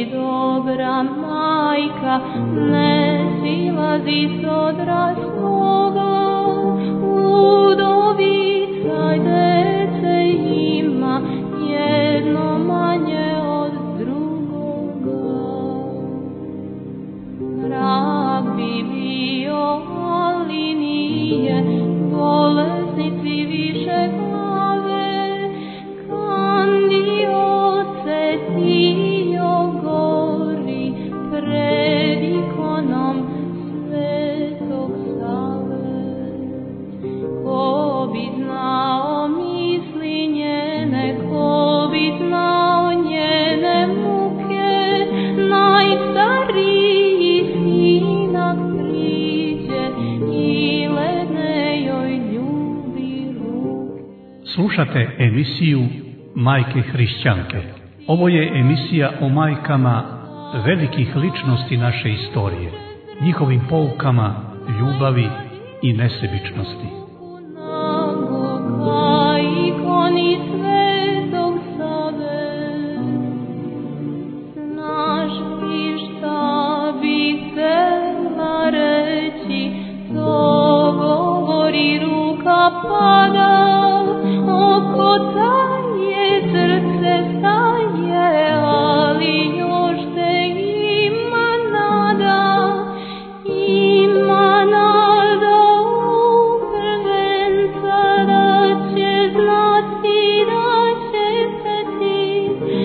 si dobra majka, ne silazi s odra svoga, udovica dece ima, jedno manje od drugoga. Rak bi bio, ali nije, bolesnici više glave, kandio se tio gori pred ikonom Svetog Save. Ko bi znao misli njene, ko bi znao njene muke, najstariji sinak priđe i ledne joj ljubi ruke. Slušate emisiju Majke hrišćanke. Ovo je emisija o majkama velikih ličnosti naše istorije, njihovim poukama, ljubavi i nesebičnosti. Ikoni Svetog Save, znaš li šta bi htela reći, to govori ruka pada, oko taje srce staje, ali još te ima nada, ima nada u prvenca da će znati, da će peti.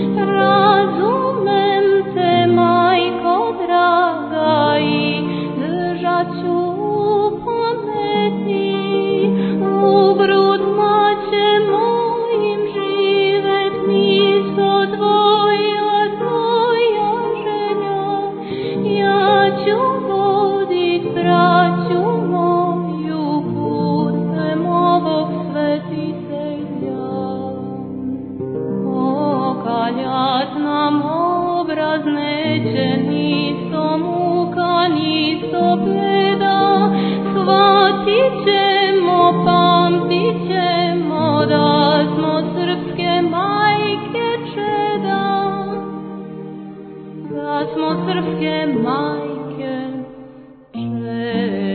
Razumem te, majko draga, i držat ću u pameti, u grudma će mojim živet miso tvoja, tvoja želja. Ja ću vodit braću moju putem ovog svetitelja. Okaljat nam obraz neće, nisto muka, nisto beda, shvatit ćemo, pamtit ćemo da smo srpske majke čeda, da smo srpske majke čeda.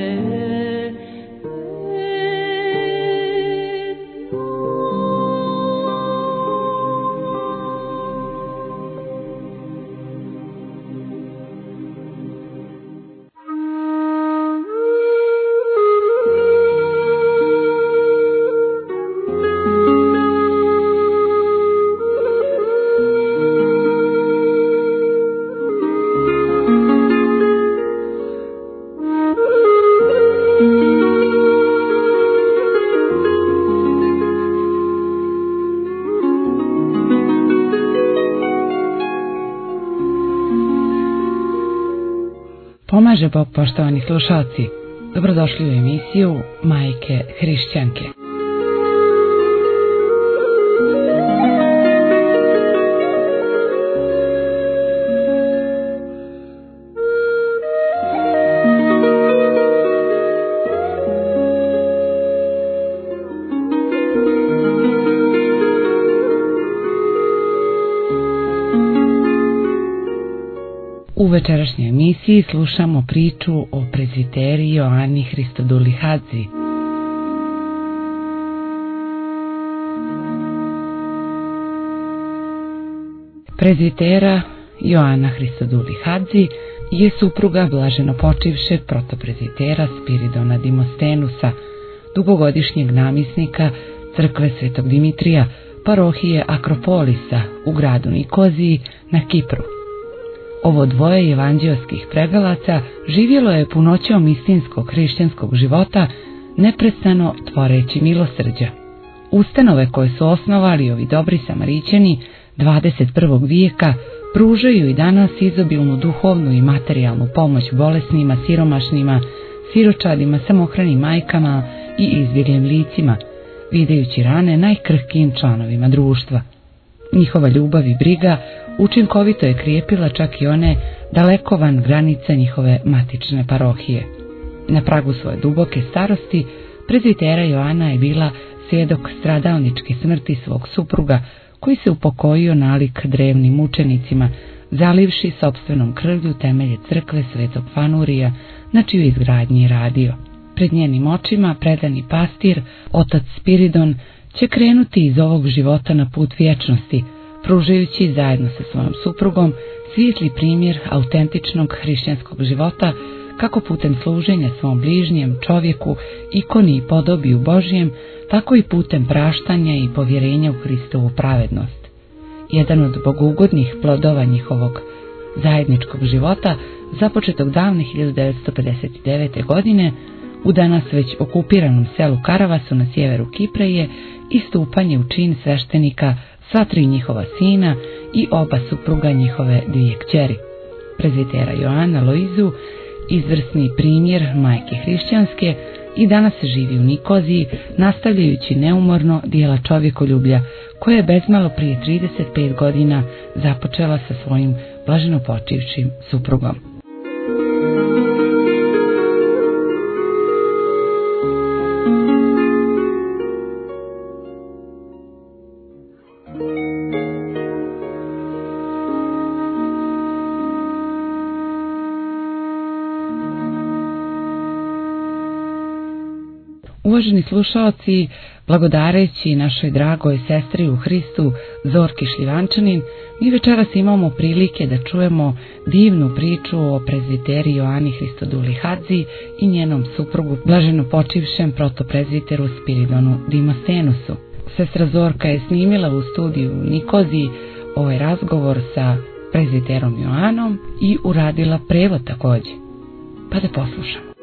Pomaže Bog, poštovani slušalci. Dobrodošli u emisiju Majke hrišćanke. U večerašnjoj emisiji slušamo priču o prezviteri Joani Hristoduli Hadzi. Prezvitera Joana Hristoduli Hadzi je supruga blaženopočivšeg protoprezvitera Spiridona Dimostenusa, dugogodišnjeg namisnika crkve Svetog Dimitrija, parohije Akropolisa u gradu Nikoziji na Kipru. Ovo dvoje evanđeoskih pregalaca živjelo je punoćom istinskog hrišćanskog života, neprestano tvoreći milosrđa. Ustanove koje su osnovali ovi dobri Samarićani 21. vijeka pružaju i danas izobilnu duhovnu i materijalnu pomoć bolesnima, siromašnima, siročadima, samohranim majkama i izbjeglim licima, videjući rane najkrhkijim članovima društva. Njihova ljubav i briga učinkovito je krijepila čak i one daleko van granica njihove matične parohije. Na pragu svoje duboke starosti, prezvitera Joana je bila svjedok stradalničke smrti svog supruga, koji se upokojio nalik drevnim mučenicima, zalivši sopstvenom krvlju temelje crkve Svetog Fanurija, na čiju izgradnji je radio. Pred njenim očima predani pastir, otac Spiridon, će krenuti iz ovog života na put vječnosti, pružajući zajedno sa svojom suprugom svijetli primjer autentičnog hrišćanskog života, kako putem služenja svom bližnjem čovjeku, ikoni i podobi u Božjem, tako i putem praštanja i povjerenja u Hristovu pravednost. Jedan od bogougodnih plodova njihovog zajedničkog života, započetog davne 1959. godine, u danas već okupiranom selu Karavasu na sjeveru Kipra, je istupanje u čin sveštenika sva tri njihova sina i oba supruga njihove dvije kćeri. Prezbitera Joana Loizu, izvrsni primjer majke hrišćanske, i danas se živi u Nikoziji, nastavljajući neumorno dijela čovjekoljublja koje je bezmalo prije 35 godina započela sa svojim blaženopočivšim suprugom. Uvaženi slušalci, blagodareći našoj dragoj sestri u Hristu Zorki Šljivančanin, mi večeras imamo prilike da čujemo divnu priču o prezbiteri Joani Hristoduli Hadzi i njenom suprugu blaženopočivšem protoprezbiteru Spiridonu Dimostenusu. Sestra Zorka je snimila u studiju u Nikoziji ovaj razgovor sa prezbiterom Joanom i uradila prevod također. Pa da poslušamo.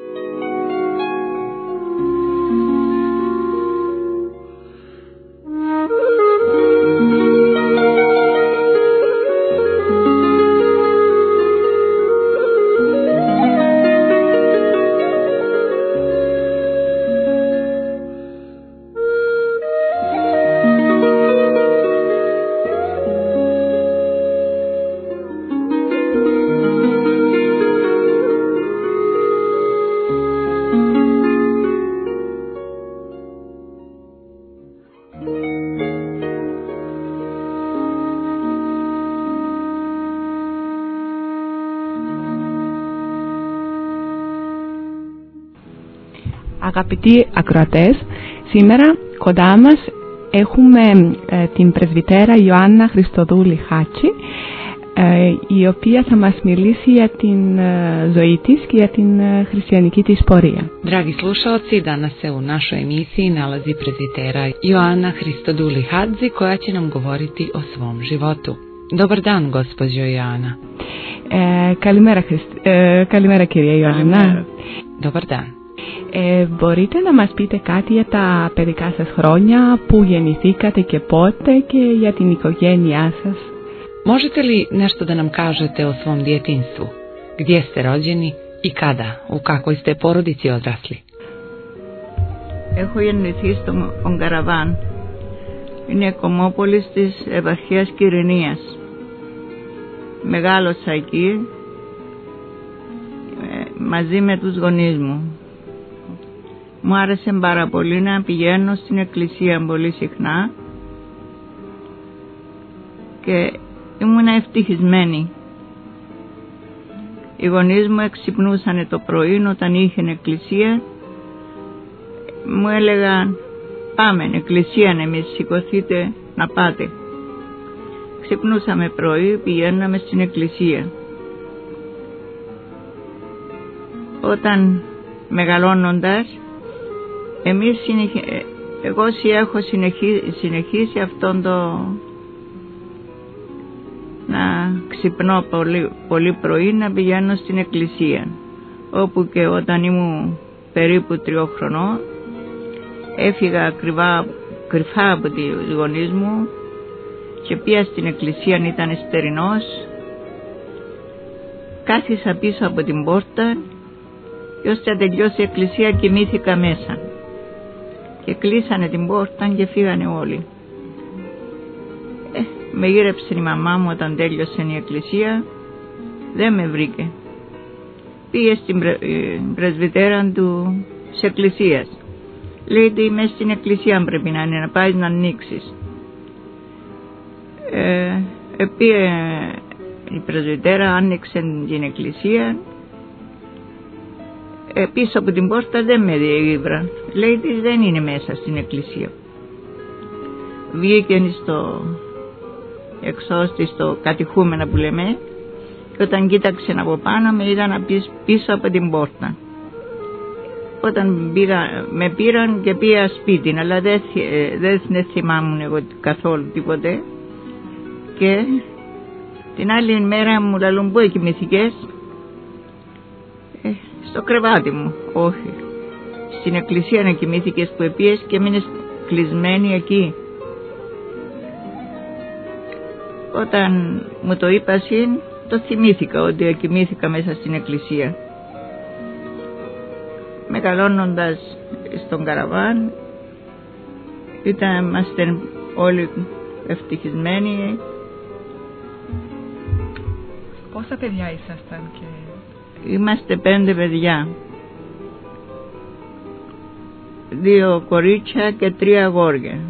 Αγαπητοί ακροατές, σήμερα κοντά μας έχουμε την πρεσβυτέρα Ιωάννα Χριστοδούλη Χάτζη, η οποία θα μας μιλήσει για την ζωή της και για την χριστιανική της πορεία. Dragi slušalci, danas se u našoj emisiji nalazi prezbitera Joana Hristoduli Hadzi, koja će nam govoriti o svom životu. Dobar dan, gospođo Joana. Καλημέρα κυρία Ιωάννα. Dobar dan. Μπορείτε να μας πείτε κάτι για τα παιδικά σας χρόνια, πού γεννηθήκατε και πότε, και για την οικογένειά σας? Možete li nešto da nam kažete o svom djetinjstvu? Gdje ste rođeni i kada? U kakvoj ste porodici odrasli? Έχω γεννηθεί στο Ογκαραβάν. Είναι κομμόπολης της επαρχίας Κυρηνίας. Μεγάλωσα εκεί μαζί με τους γονείς μου. Μου άρεσε πάρα πολύ να πηγαίνω στην εκκλησία πολύ συχνά και ήμουν ευτυχισμένη. Οι γονείς μου εξυπνούσαν το πρωί όταν είχε εκκλησία. Μου έλεγαν πάμε εκκλησία εμείς, σηκωθείτε να πάτε. Ξυπνούσαμε πρωί, πηγαίναμε στην εκκλησία. Όταν μεγαλώνοντας, εγώ έχω συνεχίσει αυτόν το να ξυπνώ πολύ πρωί, να πηγαίνω στην εκκλησία, όπου και όταν ήμουν περίπου 3 χρονών έφυγα κρυφά από τους γονείς μου και πήγα στην εκκλησία, ήταν στερινός, κάθισα πίσω από την πόρτα και ώστε να τελειώσει η εκκλησία κοιμήθηκα μέσα και κλείσανε την πόρτα και φύγανε όλοι. Με γύρεψε η μαμά μου όταν τέλειωσε η εκκλησία, δεν με βρήκε. Πήγε στην πρεσβυτέρα της εκκλησίας. Λέει ότι μέσα στην εκκλησία πρέπει να είναι, να πάει να ανοίξεις. η πρεσβυτέρα άνοιξε την εκκλησία. Πίσω από την πόρτα δεν με διήγευρα. Λέει της δεν είναι μέσα στην εκκλησία. Βγήκε στο εξώστη, στο κατηχούμενα που λέμε, και όταν κοίταξε από πάνω με είδαν πίσω από την πόρτα. Όταν με πήραν και πήγα σπίτι, αλλά δεν θυμάμαι εγώ καθόλου τίποτε. Και την άλλη μέρα μου λαλούν πού κοιμηθήκες? Στο κρεβάτι μου. Όχι. Στην εκκλησία να κοιμήθηκες που επίες και μείνες κλεισμένη εκεί. Όταν μου το είπα το θυμήθηκα ότι κοιμήθηκα μέσα στην εκκλησία. Μεγαλώνοντας στον καραβάν είμαστε όλοι ευτυχισμένοι. Πόσα παιδιά ήσασταν? Είμαστε 5 παιδιά. 2 κορίτσια και 3 αγόρια.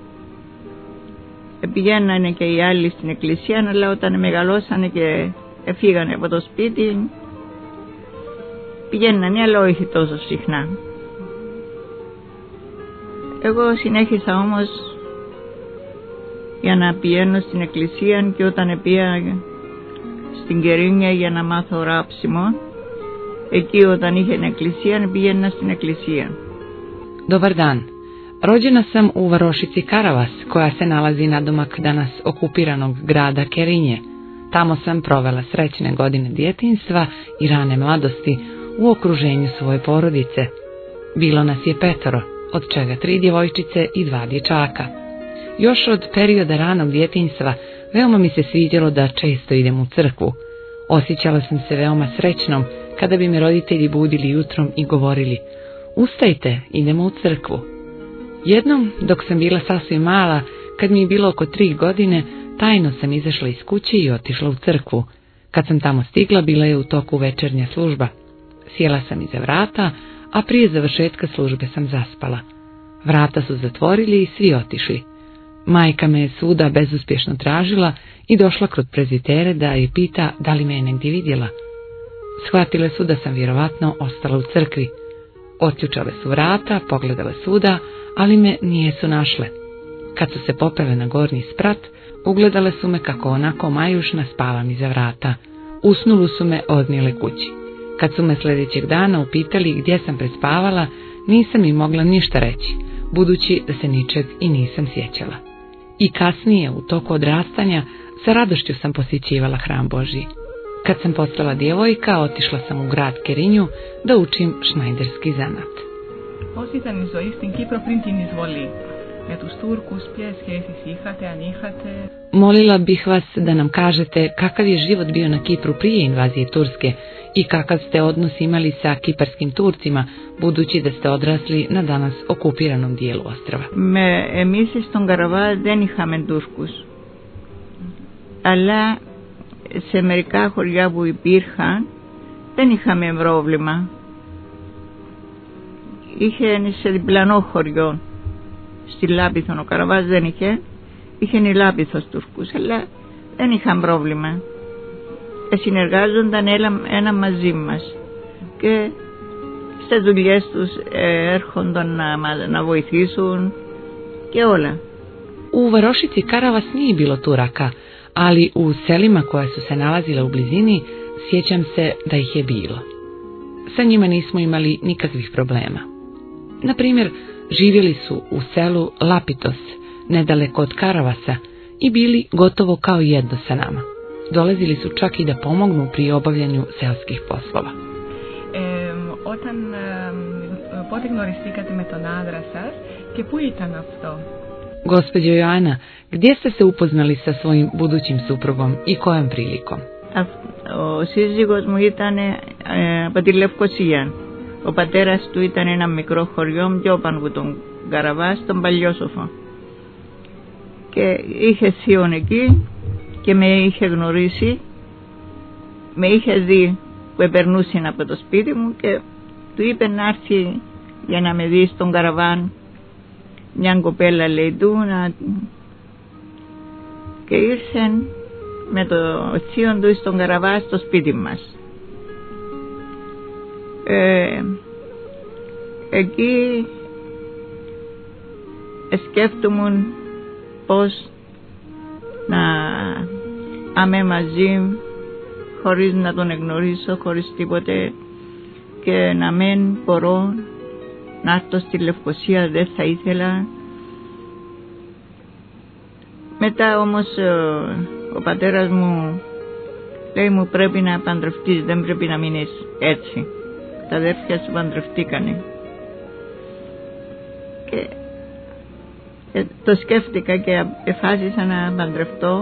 Πηγαίνανε και οι άλλοι στην εκκλησία, αλλά όταν μεγαλώσανε και φύγανε από το σπίτι πηγαίνανε, αλλά όχι τόσο συχνά. Εγώ συνέχισα όμως για να πηγαίνω στην εκκλησία, και όταν πήγα στην Κερίνια για na μάθω ράψιμο, εκεί όταν είχε εκκλησija πήγαινα στην εκκλησija. Dobar dan. Rođena sam u Varošici Karavas, koja se nalazi nadomak danas okupiranog grada Kerinje. Tamo sam provela srećne godine djetinjstva i rane mladosti u okruženju svoje porodice. Bilo nas je 5, od čega 3 djevojčice i 2 dječaka. Još od perioda ranog djetinjstva veoma mi se sviđalo da često idem u crkvu. Osjećala sam se veoma srećnom kada bi me roditelji budili jutrom i govorili: "Ustajte, idemo u crkvu." Jednom, dok sam bila sasvim mala, kad mi je bilo oko 3 godine, tajno sam izašla iz kuće i otišla u crkvu. Kad sam tamo stigla, bila je u toku večernja služba. Sjela sam iza vrata, a prije završetka službe sam zaspala. Vrata su zatvorili i svi otišli. Majka me je svuda bezuspješno tražila i došla kod prezbitere da je pita da li me je negdje vidjela. Shvatile su da sam vjerovatno ostala u crkvi. Otključale su vrata, pogledale svuda, ali me nijesu našle. Kad su se popele na gornji sprat, ugledale su me kako onako majušna spavam iza vrata. Usnulu su me odnijele kući. Kad su me sljedećeg dana upitali gdje sam prespavala, nisam im mogla ništa reći, budući da se ničeg i nisam sjećala. I kasnije, u toku odrastanja, sa radošću sam posjećivala hram Božji. Kad sam postala djevojka, otišla sam u grad Kerinju da učim šnajderski zanat. Πώς ήταν η ζωή στην Κύπρο πριν την εισβολή? Με τους Τούρκους ποιες σχέσεις είχατε, αν είχατε? Molila bih vas da nam kažete kakav je život bio na Kipru prije invazije Turske i kakav ste odnos imali sa kiparskim Turcima, budući da ste odrasli na danas okupiranom dijelu ostrava. Εμείς στον Καραβά δεν είχαμε Τούρκους, αλλά σε μερικά χωριά που υπήρχαν δεν είχαμε πρόβλημα. Είχε σε διπλανό χωριό, στη Λάπιθο, ο Καραβάς δεν είχε η Λάπιθος Τούρκους, αλλά δεν είχαν πρόβλημα. Συνεργάζονταν ένα μαζί μας και στις δουλειές τους έρχονταν να βοηθήσουν και όλα. U Varošici Karavas nije bilo Turaka, ali u selima koja su se nalazila u blizini sjećam se da ih je bilo. Sa njima nismo imali nikakvih problema. Na primjer, živjeli su u selu Lapitos, nedaleko od Karavasa, i bili gotovo kao jedno sa nama. Dolazili su čak i da pomognu pri obavljanju selskih poslova. Πότε γνωριστήκατε με τον άντρα σας και πού ήταν αυτό? Gospođo Joana, gdje ste se upoznali sa svojim budućim suprugom i kojom prilikom? Ο σύζυγος μου ήταν από τη Λευκοσία. Ο πατέρας του ήταν ένα μικρό χωριό πιο πάνω από τον Καραβά, στον Παλιόσοφο. Και είχε θείον εκεί και με είχε γνωρίσει, με είχε δει που περνούσε από το σπίτι μου και του είπε να έρθει για να με δει στον Καραβάν. Μια κοπέλα λέει του και ήρθε με το θείο του στον Καραβά στο σπίτι μας. Εκεί σκέφτομαι πώς να είμαι μαζί χωρίς να τον εγνωρίσω, χωρίς τίποτε, και να μην μπορώ να έρθω στη Λευκοσία, δεν θα ήθελα. Μετά όμως ο πατέρας μου λέει μου πρέπει να παντρευτείς, δεν πρέπει να μείνεις έτσι. Τα αδέρφια σου παντρευτήκανε. Και το σκέφτηκα και εφάσισα να παντρευτώ.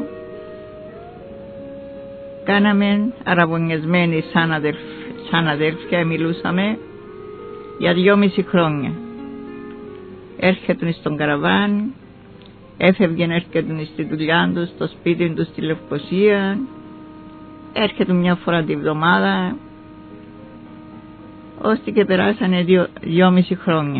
Κάναμε αραβωνιασμένοι σαν αδέρφια, μιλούσαμε για 2,5 χρόνια. Έρχεται στον Καραβάν, έφευγε, έρχεται στη δουλειά του, στο σπίτι του στη Λευκοσία, έρχεται μια φορά τη βδομάδα, ώστε και περάσανε 2,5 χρόνια.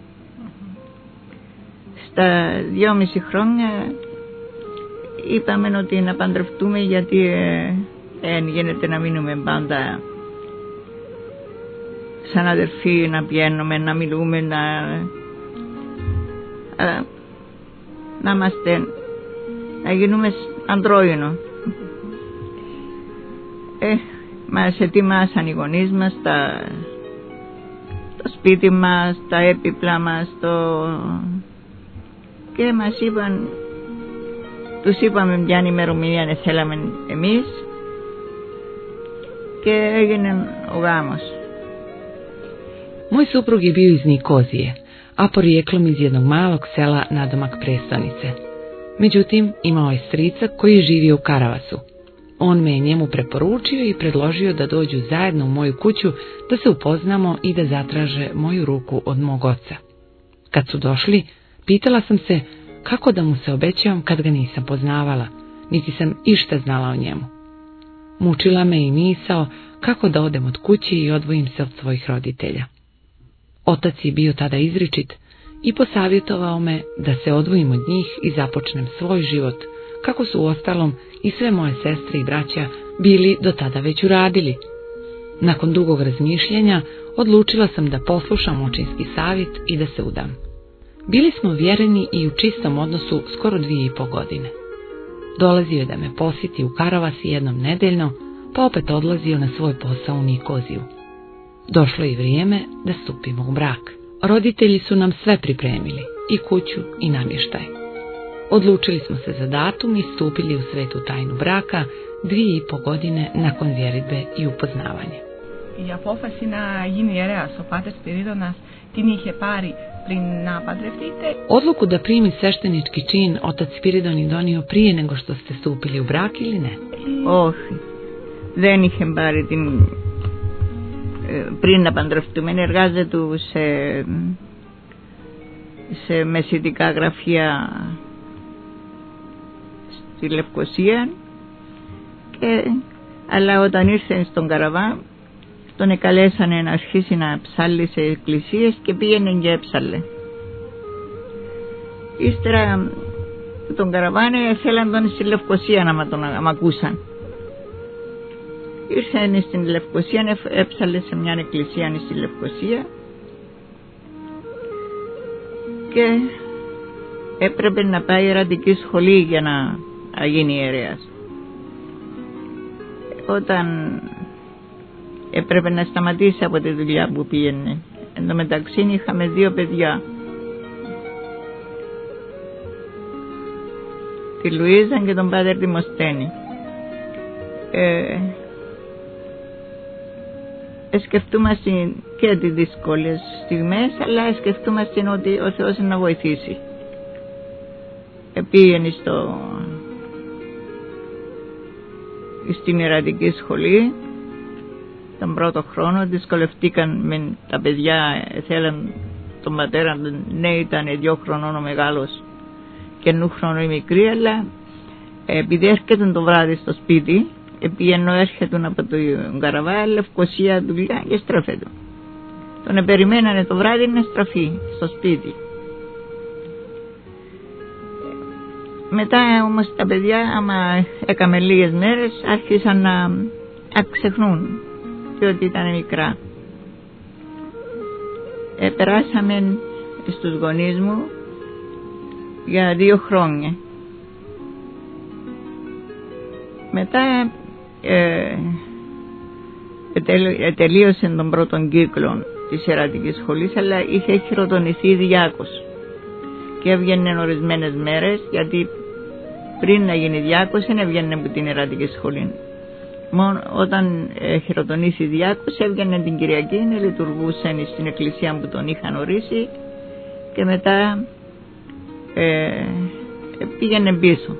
Στα 2,5 χρόνια είπαμε ότι να παντρευτούμε, γιατί γίνεται να μείνουμε πάντα σαν αδερφοί, να πηγαίνουμε, να μιλούμε, να γίνουμε αντρόινο. Μας ετοιμάσαν οι γονείς μας το σπίτι μας, τα έπιπλα μας, και μας είπαν, τους είπαμε ποια ημερομηνία θέλαμε εμείς, και έγινε ο γάμος. Moj suprug je bio iz Nikozije, a porijeklom iz jednog malog sela nadomak prestonice. Međutim, imao je strica koji je živio u Karavasu. On me je njemu preporučio i predložio da dođu zajedno u moju kuću, da se upoznamo i da zatraže moju ruku od mog oca. Kad su došli, pitala sam se kako da mu se obećavam kad ga nisam poznavala, niti sam išta znala o njemu. Mučila me i misao kako da odem od kući i odvojim se od svojih roditelja. Otac je bio tada izričit i posavjetovao me da se odvojim od njih i započnem svoj život, kako su uostalom i sve moje sestre i braća bili do tada već uradili. Nakon dugog razmišljanja odlučila sam da poslušam očinski savjet i da se udam. Bili smo vjereni i u čistom odnosu skoro 2,5 godine. Dolazio je da me posjeti u Karavasi jednom nedeljno, pa opet odlazio na svoj posao u Nikoziju. Došlo je vrijeme da stupimo u brak. Roditelji su nam sve pripremili, i kuću i namještaj. Odlučili smo se za datum i stupili u svetu tajnu braka 2,5 godine nakon vjeridbe i upoznavanja. Η απόφαση να γίνει ιερέας ο Πάτερ Σπυρίδωνας την είχε πάρει πριν να παντρευτείτε? Odluku da primi sveštenički čin otac Spiridon je donio prije nego što ste stupili u brak ili ne? Όχι, δεν είχε πάρει πριν να παντρευτούμε. Εργάζεται σε μεσητικά γραφεία στη Λευκοσία, αλλά όταν ήρθε στον Καραβά τον εκαλέσανε να αρχίσει να ψάλλει σε εκκλησίες και πήγαινε και έψαλλε. Ύστερα τον Καραβάνε θέλαν τον στη Λευκοσία να μ' ακούσαν. Ήρθε στην Λευκοσία, έψαλλε σε μια εκκλησία στη Λευκοσία και έπρεπε να πάει ιερατική σχολή για να γίνει ιερέας. Όταν έπρεπε να σταματήσει από τη δουλειά που πήγαινε. Εν τω μεταξύ είχαμε 2 παιδιά. Τη Λουίζα και τον Πάτερ Δημοσθένη. Σκεφτούμαστε και τις δύσκολες στιγμές, αλλά σκεφτούμαστε ότι ο Θεός να βοηθήσει. Πήγαινε στην ιερατική σχολή. Τον πρώτο χρόνο δυσκολευτήκαν με τα παιδιά, θέλαν τον πατέρα, ναι, ήταν 2 χρονών ο μεγάλος και 1 χρόνο η μικρή, αλλά επειδή έρχεται το βράδυ στο σπίτι, ενώ έρχεται από τον Καραβά, Λευκοσία δουλειά και στρέφεται. Τον περιμένανε το βράδυ να στραφεί στο σπίτι. Μετά όμως τα παιδιά, άμα έκαμε λίγες μέρες, άρχισαν να ξεχνούν, διότι ήταν μικρά. Περάσαμε στους γονείς μου για 2 χρόνια. Μετά τελείωσε τον πρώτον κύκλο της ιερατικής σχολής, αλλά είχε χειροτονηθεί διάκος και έβγαινε ορισμένες μέρες, γιατί πριν να γίνει διάκος δεν έβγαινε από την ιερατική σχολή. Μόνο όταν χειροτονήσει διάκος έβγαινε την Κυριακή, λειτουργούσε στην εκκλησία που τον είχαν ορίσει και μετά πήγαινε πίσω.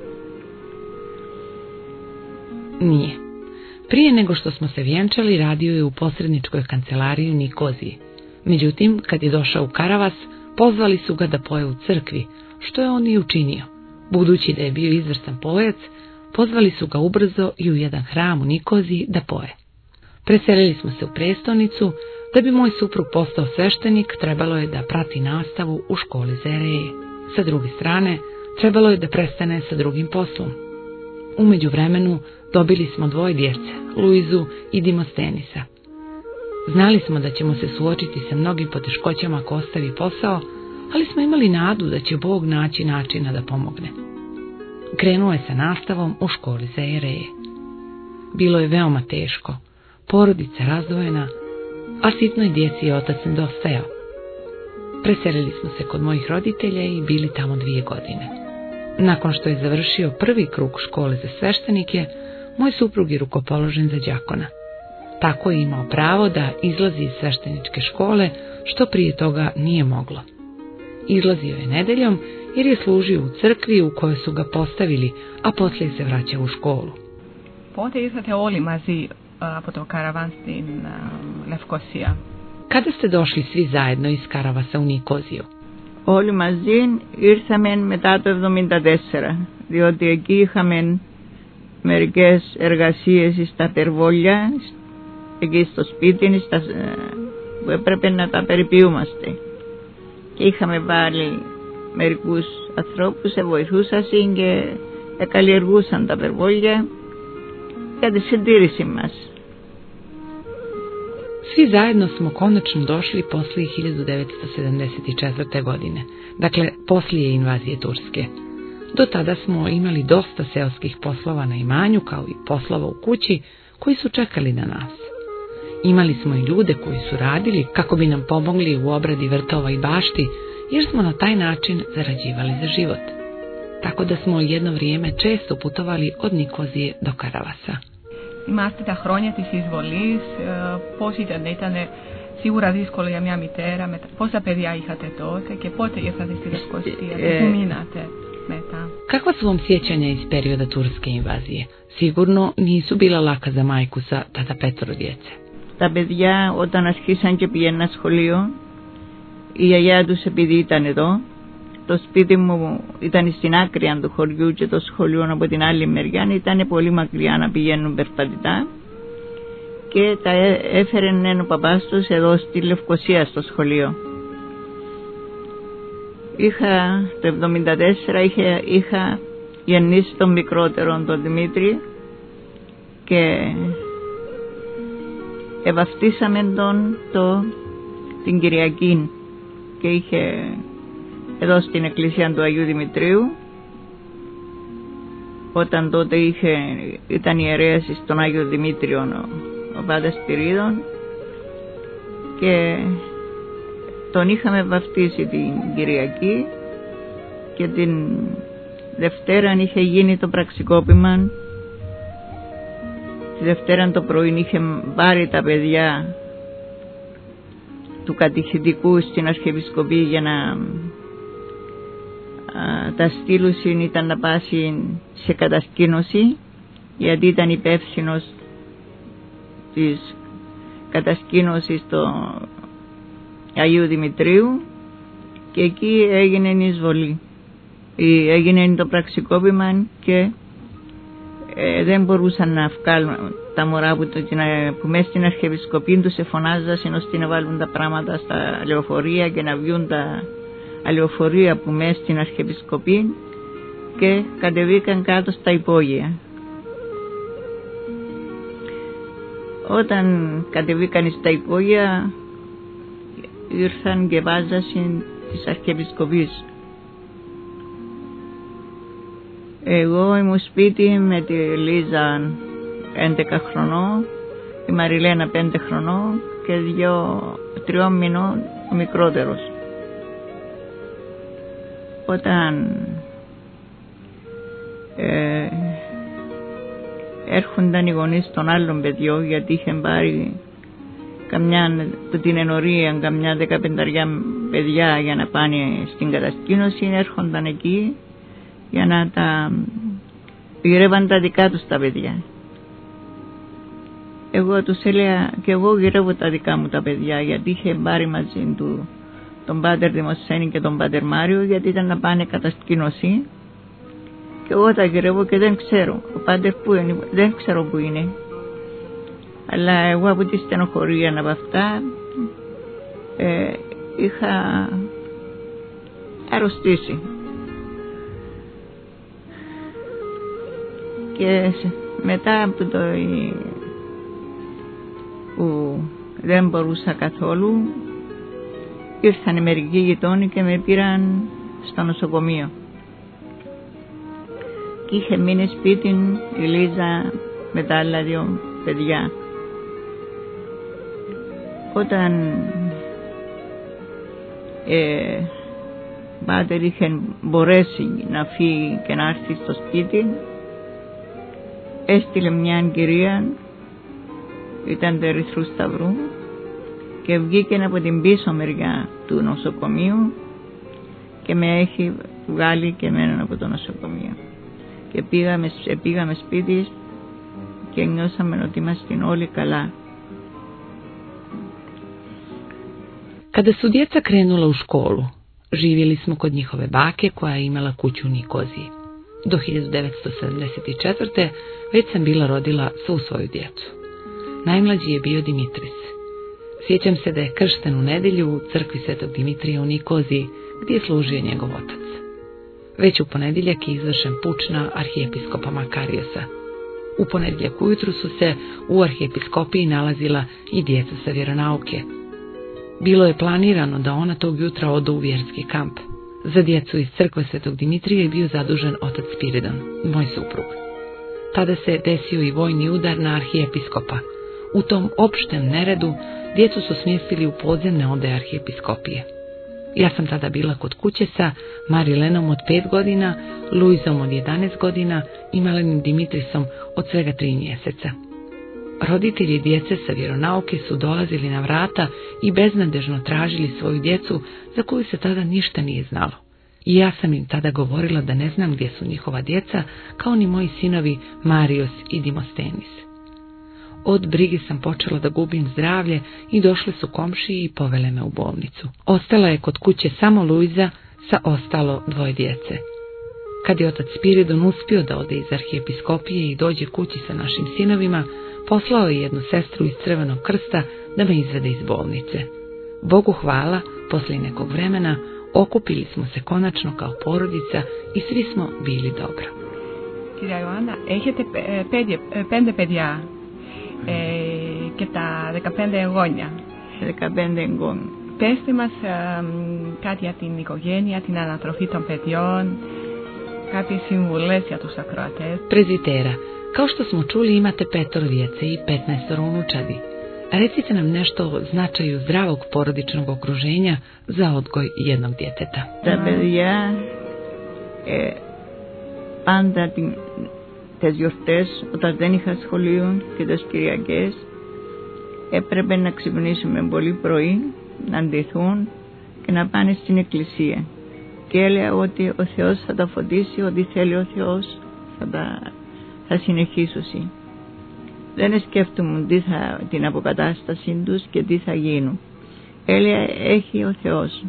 Nije. Prije nego što smo se vjenčali, radio je u posredničkoj kancelariji u Nikoziji. Međutim, kad je došao u Karavas, pozvali su ga da poje u crkvi, što je on i učinio. Budući da je bio izvrstan pojac, pozvali su ga ubrzo i u jedan hram u Nikoziji da poje. Preselili smo se u prestonicu. Da bi moj suprug postao sveštenik, trebalo je da prati nastavu u školi za jereje. Sa druge strane, trebalo je da prestane sa drugim poslom. U međuvremenu dobili smo 2 djece, Luizu i Dimostenisa. Znali smo da ćemo se suočiti sa mnogim poteškoćama ako ostavi posao, ali smo imali nadu da će Bog naći načina da pomogne. Krenuo je sa nastavom u školi za jereje. Bilo je veoma teško, porodica razdvojena, a sitnoj djeci je otac nedostajao. Preselili smo se kod mojih roditelja i bili tamo 2 godine. Nakon što je završio prvi krug škole za sveštenike, moj suprug je rukopoložen za đakona. Tako je imao pravo da izlazi iz svešteničke škole, što prije toga nije moglo. Izlazio je nedeljom jer je služio u crkvi u kojoj su ga postavili, a poslije se vraćao u školu. Pode ήρθατε όλοι μαζί από το Καραβάν στην Λευκοσία. Kada ste došli svi zajedno iz Karavasa u Nikoziju? Όλοι μαζί ήρθαμε μετά το 1974, διότι εκεί είχαμε μερικές εργασίες στα Τερβόλια, εκεί στο σπίτι, που έπρεπε να τα περιποιούμαστε. Και είχαμε βάλει μερικούς ανθρώπους, βοηθούσαν και καλλιεργούσαν τα Τερβόλια για τη συντήρηση μας. Svi zajedno smo konačno došli poslije 1974. godine, dakle poslije invazije Turske. Do tada smo imali dosta seoskih poslova na imanju, kao i poslova u kući, koji su čekali na nas. Imali smo i ljude koji su radili kako bi nam pomogli u obradi vrtova i bašti, jer smo na taj način zarađivali za život. Tako da smo jedno vrijeme često putovali od Nikozije do Karavasa. Θυμάστε τα χρόνια της εισβολής, πώς ήταν σίγουρα δύσκολο για μια μητέρα, πόσα παιδιά είχατε τότε και πότε ήρθατε στη Λευκοσία και πού μείνατε μετά. Kakva su vam sjećanja iz perioda turske invazije? Sigurno nisu bila laka za majku sa tada 5 djece. Τα παιδιά όταν αρχίσαν και πήγαιναν σχολείο, η γιαγιά τους επειδή ήταν εδώ, το σπίτι μου ήταν στην άκρη του χωριού και το σχολείο από την άλλη μεριά ήταν πολύ μακριά να πηγαίνουν περπατητά και τα έφερε ο παπάς τους εδώ στη Λευκοσία στο σχολείο. Το 1974 είχα γεννήσει τον μικρότερο, τον Δημήτρη, και βαφτίσαμε τον την Κυριακή και είχε εδώ στην εκκλησία του Αγίου Δημητρίου, όταν τότε ήταν ιερέας στον Άγιο Δημήτριο ο Πάτας Σπυρίδων, και τον είχαμε βαφτίσει την Κυριακή και την Δευτέρα είχε γίνει το πραξικόπημα. Τη Δευτέρα το πρωί είχε πάρει τα παιδιά του κατηχητικού στην Αρχιεπισκοπή για να τα στείλουσιν, ήταν να πάσει σε κατασκήνωση, γιατί ήταν υπεύθυνος της κατασκήνωσης του Αγίου Δημητρίου, και εκεί έγινε η εισβολή. Έγινε το πραξικόπημα και δεν μπορούσαν να βγάλουν τα μωρά που μέσα στην Αρχιεπισκοπή τους εφωνάζασαν ώστε να βάλουν τα πράγματα στα λεωφορεία και να βγουν τα λεωφορεία που μέσα στην Αρχιεπισκοπή, και κατεβήκαν κάτω στα υπόγεια. Όταν κατεβήκαν στα υπόγεια ήρθαν και βάζασαν της Αρχιεπισκοπής. Εγώ ήμουν σπίτι με τη Λίζα 11 χρονών, η Μαριλένα 5 χρονών και 3 μηνών ο μικρότερος. Όταν έρχονταν οι γονείς των άλλων παιδιών, γιατί είχαν πάρει καμιά που την ενορία, καμιά 15 παιδιά για να πάνε στην κατασκήνωση, έρχονταν εκεί για να τα γυρεύαν τα δικά τους τα παιδιά. Εγώ τους έλεγα και εγώ γυρεύω τα δικά μου τα παιδιά, γιατί είχε πάρει μαζί του τον Πάτερ Δημοσθένη και τον Πάτερ Μάριο, γιατί ήταν να πάνε κατασκήνωση και εγώ τα γυρεύω και δεν ξέρω ο Πάτερ που είναι, δεν ξέρω που είναι, αλλά εγώ από τη στενοχωρία από αυτά είχα αρρωστήσει και μετά από το που δεν μπορούσα καθόλου, ήρθαν μερικοί γειτόνοι και με πήραν στο νοσοκομείο και είχε μείνει σπίτι η Λίζα με τα άλλα 2 παιδιά. Όταν Πάτερ είχε μπορέσει να φύγει και να έρθει στο σπίτι, έστειλε μια κυρία, ήταν του Ερυθρού Σταυρού, και βγήκε από την πίσω μεριά του νοσοκομείου και με έχει βγάλει και εμένα από το νοσοκομείο και πήγαμε σπίτι και νιώσαμε ότι είμαστε όλοι καλά. Kada su djeca krenula u školu, živjeli smo kod njihove bake koja je imala kuću u Nikoziji. Do 1974. već sam bila rodila svu svoju djecu. Najmlađi je bio Dimitris. Sjećam se da je kršten u nedjelju u crkvi Svetog Dimitrija u Nikoziji, gdje je služio njegov otac. Već u ponedjeljak je izvršen puč na arhijepiskopa Makariosa. U ponedjeljak ujutru su se u arhijepiskopiji nalazila i djeca sa vjeronauke. Bilo je planirano da ona tog jutra odu u vjerski kamp. Za djecu iz crkve Svetog Dimitrija je bio zadužen otac Spiridon, moj suprug. Tada se desio i vojni udar na arhijepiskopa. U tom opštem neredu djecu su smjestili u podzemne odaje arhijepiskopije. Ja sam tada bila kod kuće sa Marilenom od 5 godina, Luizom od 11 godina i malenim Dimitrisom od svega 3 mjeseca. Roditelji djece sa vjeronauke su dolazili na vrata i beznadežno tražili svoju djecu za koju se tada ništa nije znalo. I ja sam im tada govorila da ne znam gdje su njihova djeca, kao ni moji sinovi Marios i Dimostenis. Od brige sam počela da gubim zdravlje i došle su komšije i povele me u bolnicu. Ostala je kod kuće samo Luiza sa ostalo 2 djece. Kad je otac Spiridon uspio da ode iz arhijepiskopije i dođe kući sa našim sinovima, poslao je jednu sestru iz Crvenog krsta da me izvede iz bolnice. Bogu hvala, poslije nekog vremena okupili smo se konačno kao porodica i svi smo bili dobro. Κυρία Ιωάννα, έχετε 5 παιδιά και τα 15 εγγόνια. 15 εγγόνια. Πέστε μας κάτι για την οικογένεια, την ανατροφή των παιδιών, κάποιες συμβουλές για τους ακροατές. Prezitera, kao što smo čuli imate 5 djece i 15 unučadi. Recite nam nešto o značaju zdravog porodičnog okruženja za odgoj jednog djeteta. Τα παιδιά πάντα τις γιορτές, όταν δεν είχα σχολείο και τις Κυριακές, έπρεπε να ξυπνήσουμε πολύ πρωί, να ντυθούν και να πάνε στην εκκλησία. Και έλεγα ότι ο Θεός θα τα φωτίσει, ότι θέλει ο Θεός θα συνεχίσει. Δεν σκέφτομαι την αποκατάσταση τους και τι θα γίνουν. Έλεγα έχει ο Θεός.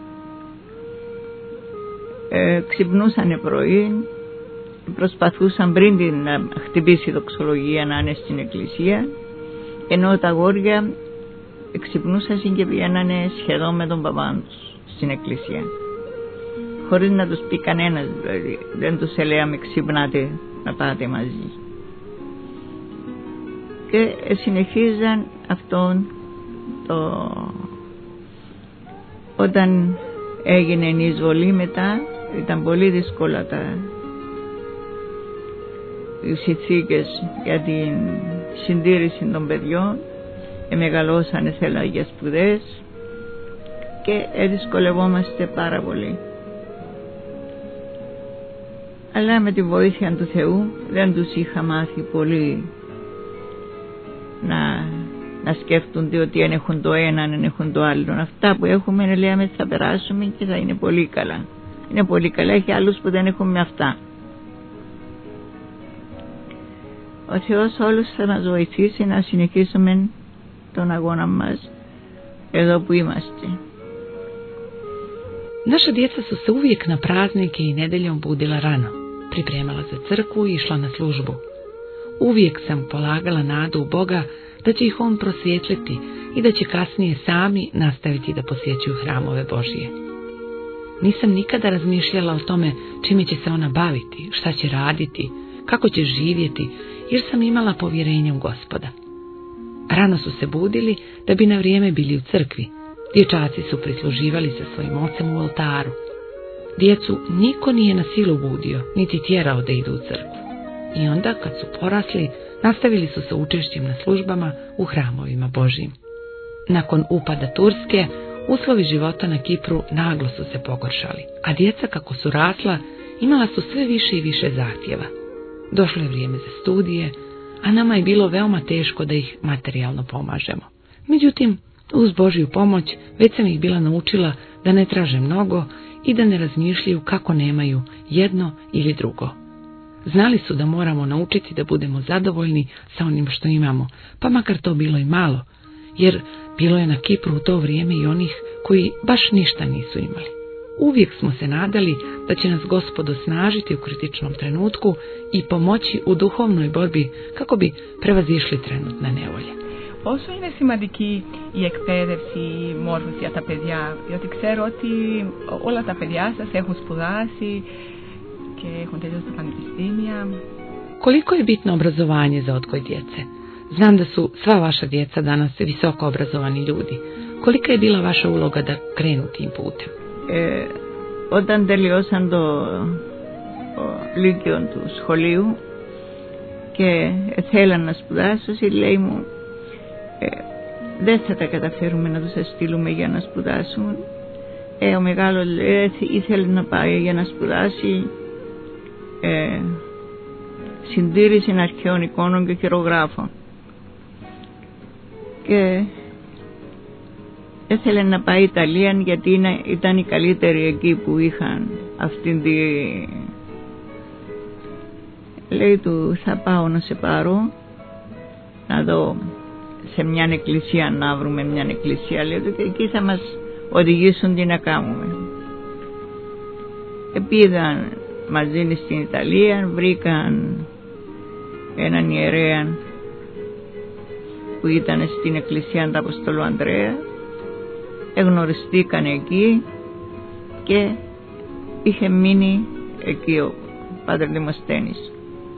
Ξυπνούσανε πρωί, προσπαθούσαν πριν την να χτυπήσει η δοξολογία να είναι στην εκκλησία, ενώ τα αγόρια ξυπνούσαν και πηγαίνανε σχεδόν με τον παπά τους στην εκκλησία. χωρίς να τους πει κανένας, δηλαδή δεν τους έλεγαμε ξυπνάτε να πάτε μαζί. Και συνεχίζαν αυτόν όταν έγινε η εισβολή μετά, ήταν πολύ δύσκολα οι συνθήκες για την συντήρηση των παιδιών, μεγαλώσανε, θέλα για σπουδές και δυσκολευόμαστε πάρα πολύ. Αλλά με τη βοήθεια του Θεού δεν τους είχα μάθει πολύ να σκέφτονται ότι αν έχουν το ένα, αν έχουν το άλλο. Αυτά που έχουμε λέμε θα περάσουμε και θα είναι πολύ καλά. Είναι πολύ καλά, έχει άλλους που δεν έχουμε αυτά. Ο Θεός όλους θα μας βοηθήσει να συνεχίσουμε τον αγώνα μας εδώ που είμαστε. Naša djeca su se uvijek na praznike i nedeljom budila rano, pripremala za crkvu i išla na službu. Uvijek sam polagala nadu u Boga da će ih On prosvjetliti i da će kasnije sami nastaviti da posjećuju hramove Božije. Nisam nikada razmišljala o tome čime će se ona baviti, šta će raditi, kako će živjeti, jer sam imala povjerenje u Gospoda. Rano su se budili da bi na vrijeme bili u crkvi. Dječaci su prisluživali sa svojim ocem u oltaru. Djecu niko nije na silu budio, niti tjerao da idu u crkvu. I onda, kad su porasli, nastavili su sa učešćem na službama u hramovima Božjim. Nakon upada Turske, uslovi života na Kipru naglo su se pogoršali, a djeca kako su rasla, imala su sve više i više zahtjeva. Došlo je vrijeme za studije, a nama je bilo veoma teško da ih materijalno pomažemo. Međutim, uz Božju pomoć već sam ih bila naučila da ne traže mnogo i da ne razmišljaju kako nemaju jedno ili drugo. Znali su da moramo naučiti da budemo zadovoljni sa onim što imamo, pa makar to bilo i malo, jer bilo je na Kipru u to vrijeme i onih koji baš ništa nisu imali. Uvijek smo se nadali da će nas Gospod osnažiti u kritičnom trenutku i pomoći u duhovnoj borbi kako bi prevazišli trenutne nevolje. Πόσο είναι σημαντική η εκπαίδευση, η μόρφωση για τα παιδιά, διότι ξέρω ότι όλα τα παιδιά σας έχουν σπουδάσει και έχουν τελειώσει τα πανεπιστήμια. Koliko je bitno obrazovanje za odgoj djece? Znam da su sva vaša djeca danas visoko obrazovani ljudi. Kolika je bila vaša uloga da krenu tim putem? Όταν τελειώσαν το λύκειο του σχολείου και θέλαν να σπουδάσουν, λέει μου, δεν θα τα καταφέρουμε να τους στείλουμε για να σπουδάσουν. Ο μεγάλος ήθελε να πάει για να σπουδάσει συντήρηση αρχαίων εικόνων και χειρογράφων και έθελε να πάει Ιταλία γιατί ήταν οι καλύτεροι εκεί που είχαν αυτήν τη... Λέει του, θα πάω να σε πάρω να δω σε μια εκκλησία, να βρούμε μια εκκλησία, λέει του, και εκεί θα μας οδηγήσουν τι να κάνουμε. Πήγαν μαζί στην Ιταλία, βρήκαν έναν ιερέα που ήταν στην εκκλησία του Αποστόλου Ανδρέα, εγνωριστήκαν εκεί και είχε μείνει εκεί ο Πάτερ Δημοσθένης.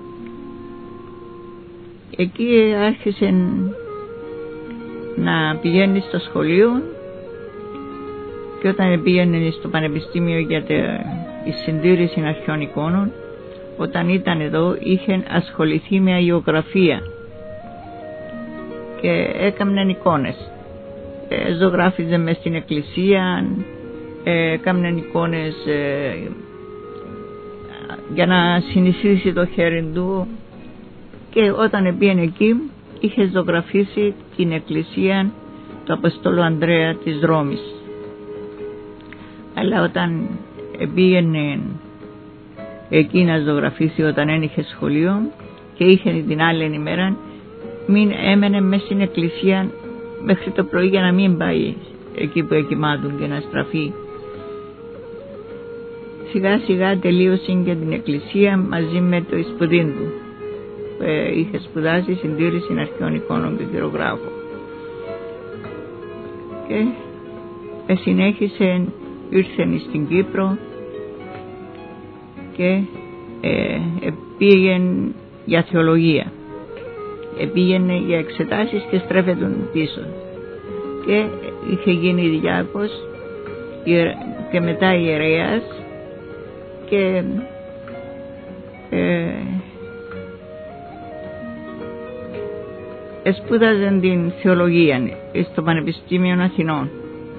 Εκεί άρχισε να πηγαίνει στο σχολείο και όταν πήγαινε στο Πανεπιστήμιο για τη συντήρηση αρχαίων εικόνων, όταν ήταν εδώ είχε ασχοληθεί με αγιογραφία και έκαναν εικόνες. Ζωγράφιζε μες στην εκκλησία, έκαναν εικόνες για να συνηθίσει το χέρι του και όταν πήγαινε εκεί είχε ζωγραφίσει την εκκλησία του Αποστόλου Ανδρέα της Ρώμης. Αλλά όταν πήγαινε εκεί να ζωγραφίσει όταν ένιχε σχολείο και είχε την άλλη ημέρα, έμενε μέσα στην εκκλησία μέχρι το πρωί για να μην πάει εκεί που εκοιμάτουν και να στραφεί. Σιγά σιγά τελείωσε και την εκκλησία μαζί με το σπουδήν του. Είχε σπουδάσει συντήρηση αρχαίων εικόνων και χειρογράφων. Και συνέχισε, ήρθε στην Κύπρο και πήγαινε για θεολογία. Πήγαινε για εξετάσεις και στρέφεται πίσω. Και είχε γίνει διάκος και μετά ιερέας και σπούδαζε την θεολογία στο Πανεπιστήμιο Αθηνών.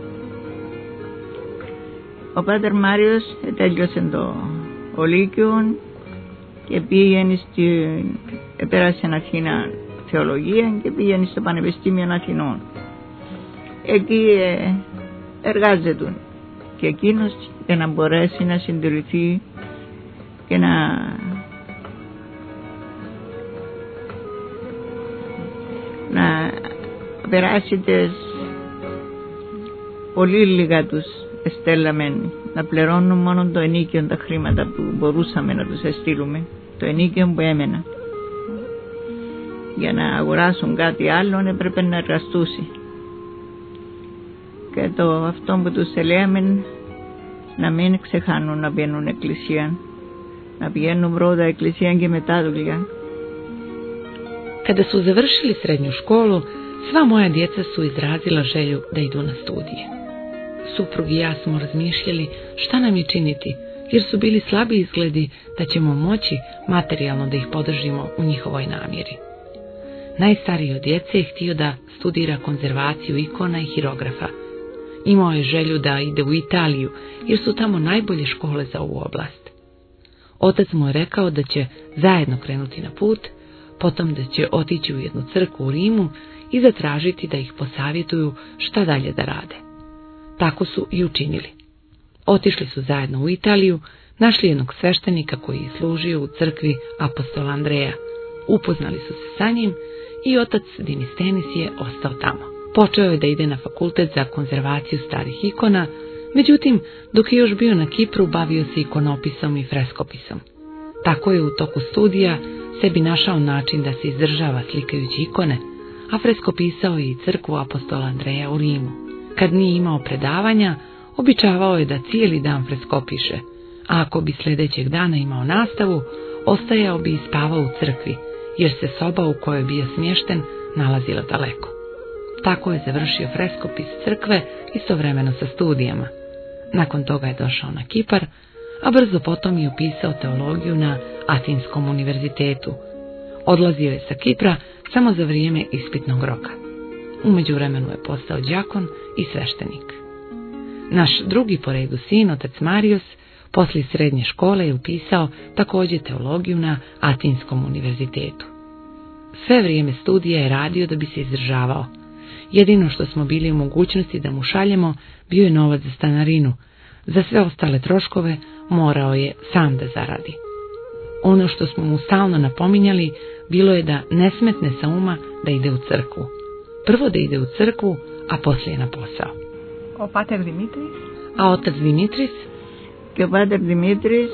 Ο Πάτερ Μάριος τέλειωσε το Λύκειο και πήγαινε πέρασε στην Αθήνα θεολογία και πήγαινε στο Πανεπιστήμιο Αθηνών. Εκεί εργάζεται και εκείνος για να μπορέσει να συντηρηθεί και να περάσει τις πολύ λίγα τους εστέλαμε να πληρώνουν μόνο το ενίκιο, τα χρήματα που μπορούσαμε να τους εστείλουμε, το ενίκιο που έμενα. Για να αγοράσουν κάτι άλλο έπρεπε να εργαστούσει. Και αυτό που τους λέμε να μην ξεχάνουν να μπαίνουν εκκλησία, να pijenu πρώτα εκκλησία και μετά δουλειά. Kada su završili srednju školu, sva moja djeca su izrazila želju da idu na studije. Suprug i ja smo razmišljali šta nam je činiti, jer su bili slabi izgledi da ćemo moći materijalno da ih podržimo u njihovoj namjeri. Najstariji od djece je htio da studira konzervaciju ikona i hirografa. Imao je želju da ide u Italiju, jer su tamo najbolje škole za ovu oblast. Otac mu je rekao da će zajedno krenuti na put, potom da će otići u jednu crkvu u Rimu i zatražiti da ih posavjetuju šta dalje da rade. Tako su i učinili. Otišli su zajedno u Italiju, našli jednog sveštenika koji je služio u crkvi apostola Andreja. Upoznali su se sa njim i otac Dimistenis je ostao tamo. Počeo je da ide na fakultet za konzervaciju starih ikona, međutim, dok je još bio na Kipru, bavio se ikonopisom i freskopisom. Tako je u toku studija sebi našao način da se izdržava slikajući ikone, a freskopisao je i crkvu apostola Andreja u Rimu. Kad nije imao predavanja, običavao je da cijeli dan freskopiše, a ako bi sljedećeg dana imao nastavu, ostajao bi i spavao u crkvi, jer se soba u kojoj je bio smješten nalazila daleko. Tako je završio freskopis crkve istovremeno sa studijama. Nakon toga je došao na Kipar, a brzo potom je upisao teologiju na Atinskom univerzitetu. Odlazio je sa Kipra samo za vrijeme ispitnog roka. U međuvremenu je postao đakon i sveštenik. Naš drugi po redu sin, otac Marios, poslije srednje škole je upisao također teologiju na Atinskom univerzitetu. Sve vrijeme studija je radio da bi se izdržavao. Jedino što smo bili u mogućnosti da mu šaljemo bio je novac za stanarinu. Za sve ostale troškove morao je sam da zaradi. Ono što smo mu stalno napominjali bilo je da ne smetne sa uma da ide u crkvu. Prvo da ide u crkvu, a poslije na posao. O pater Dimitris? A otac Dimitris? Και ο Πάτερ Δημήτρης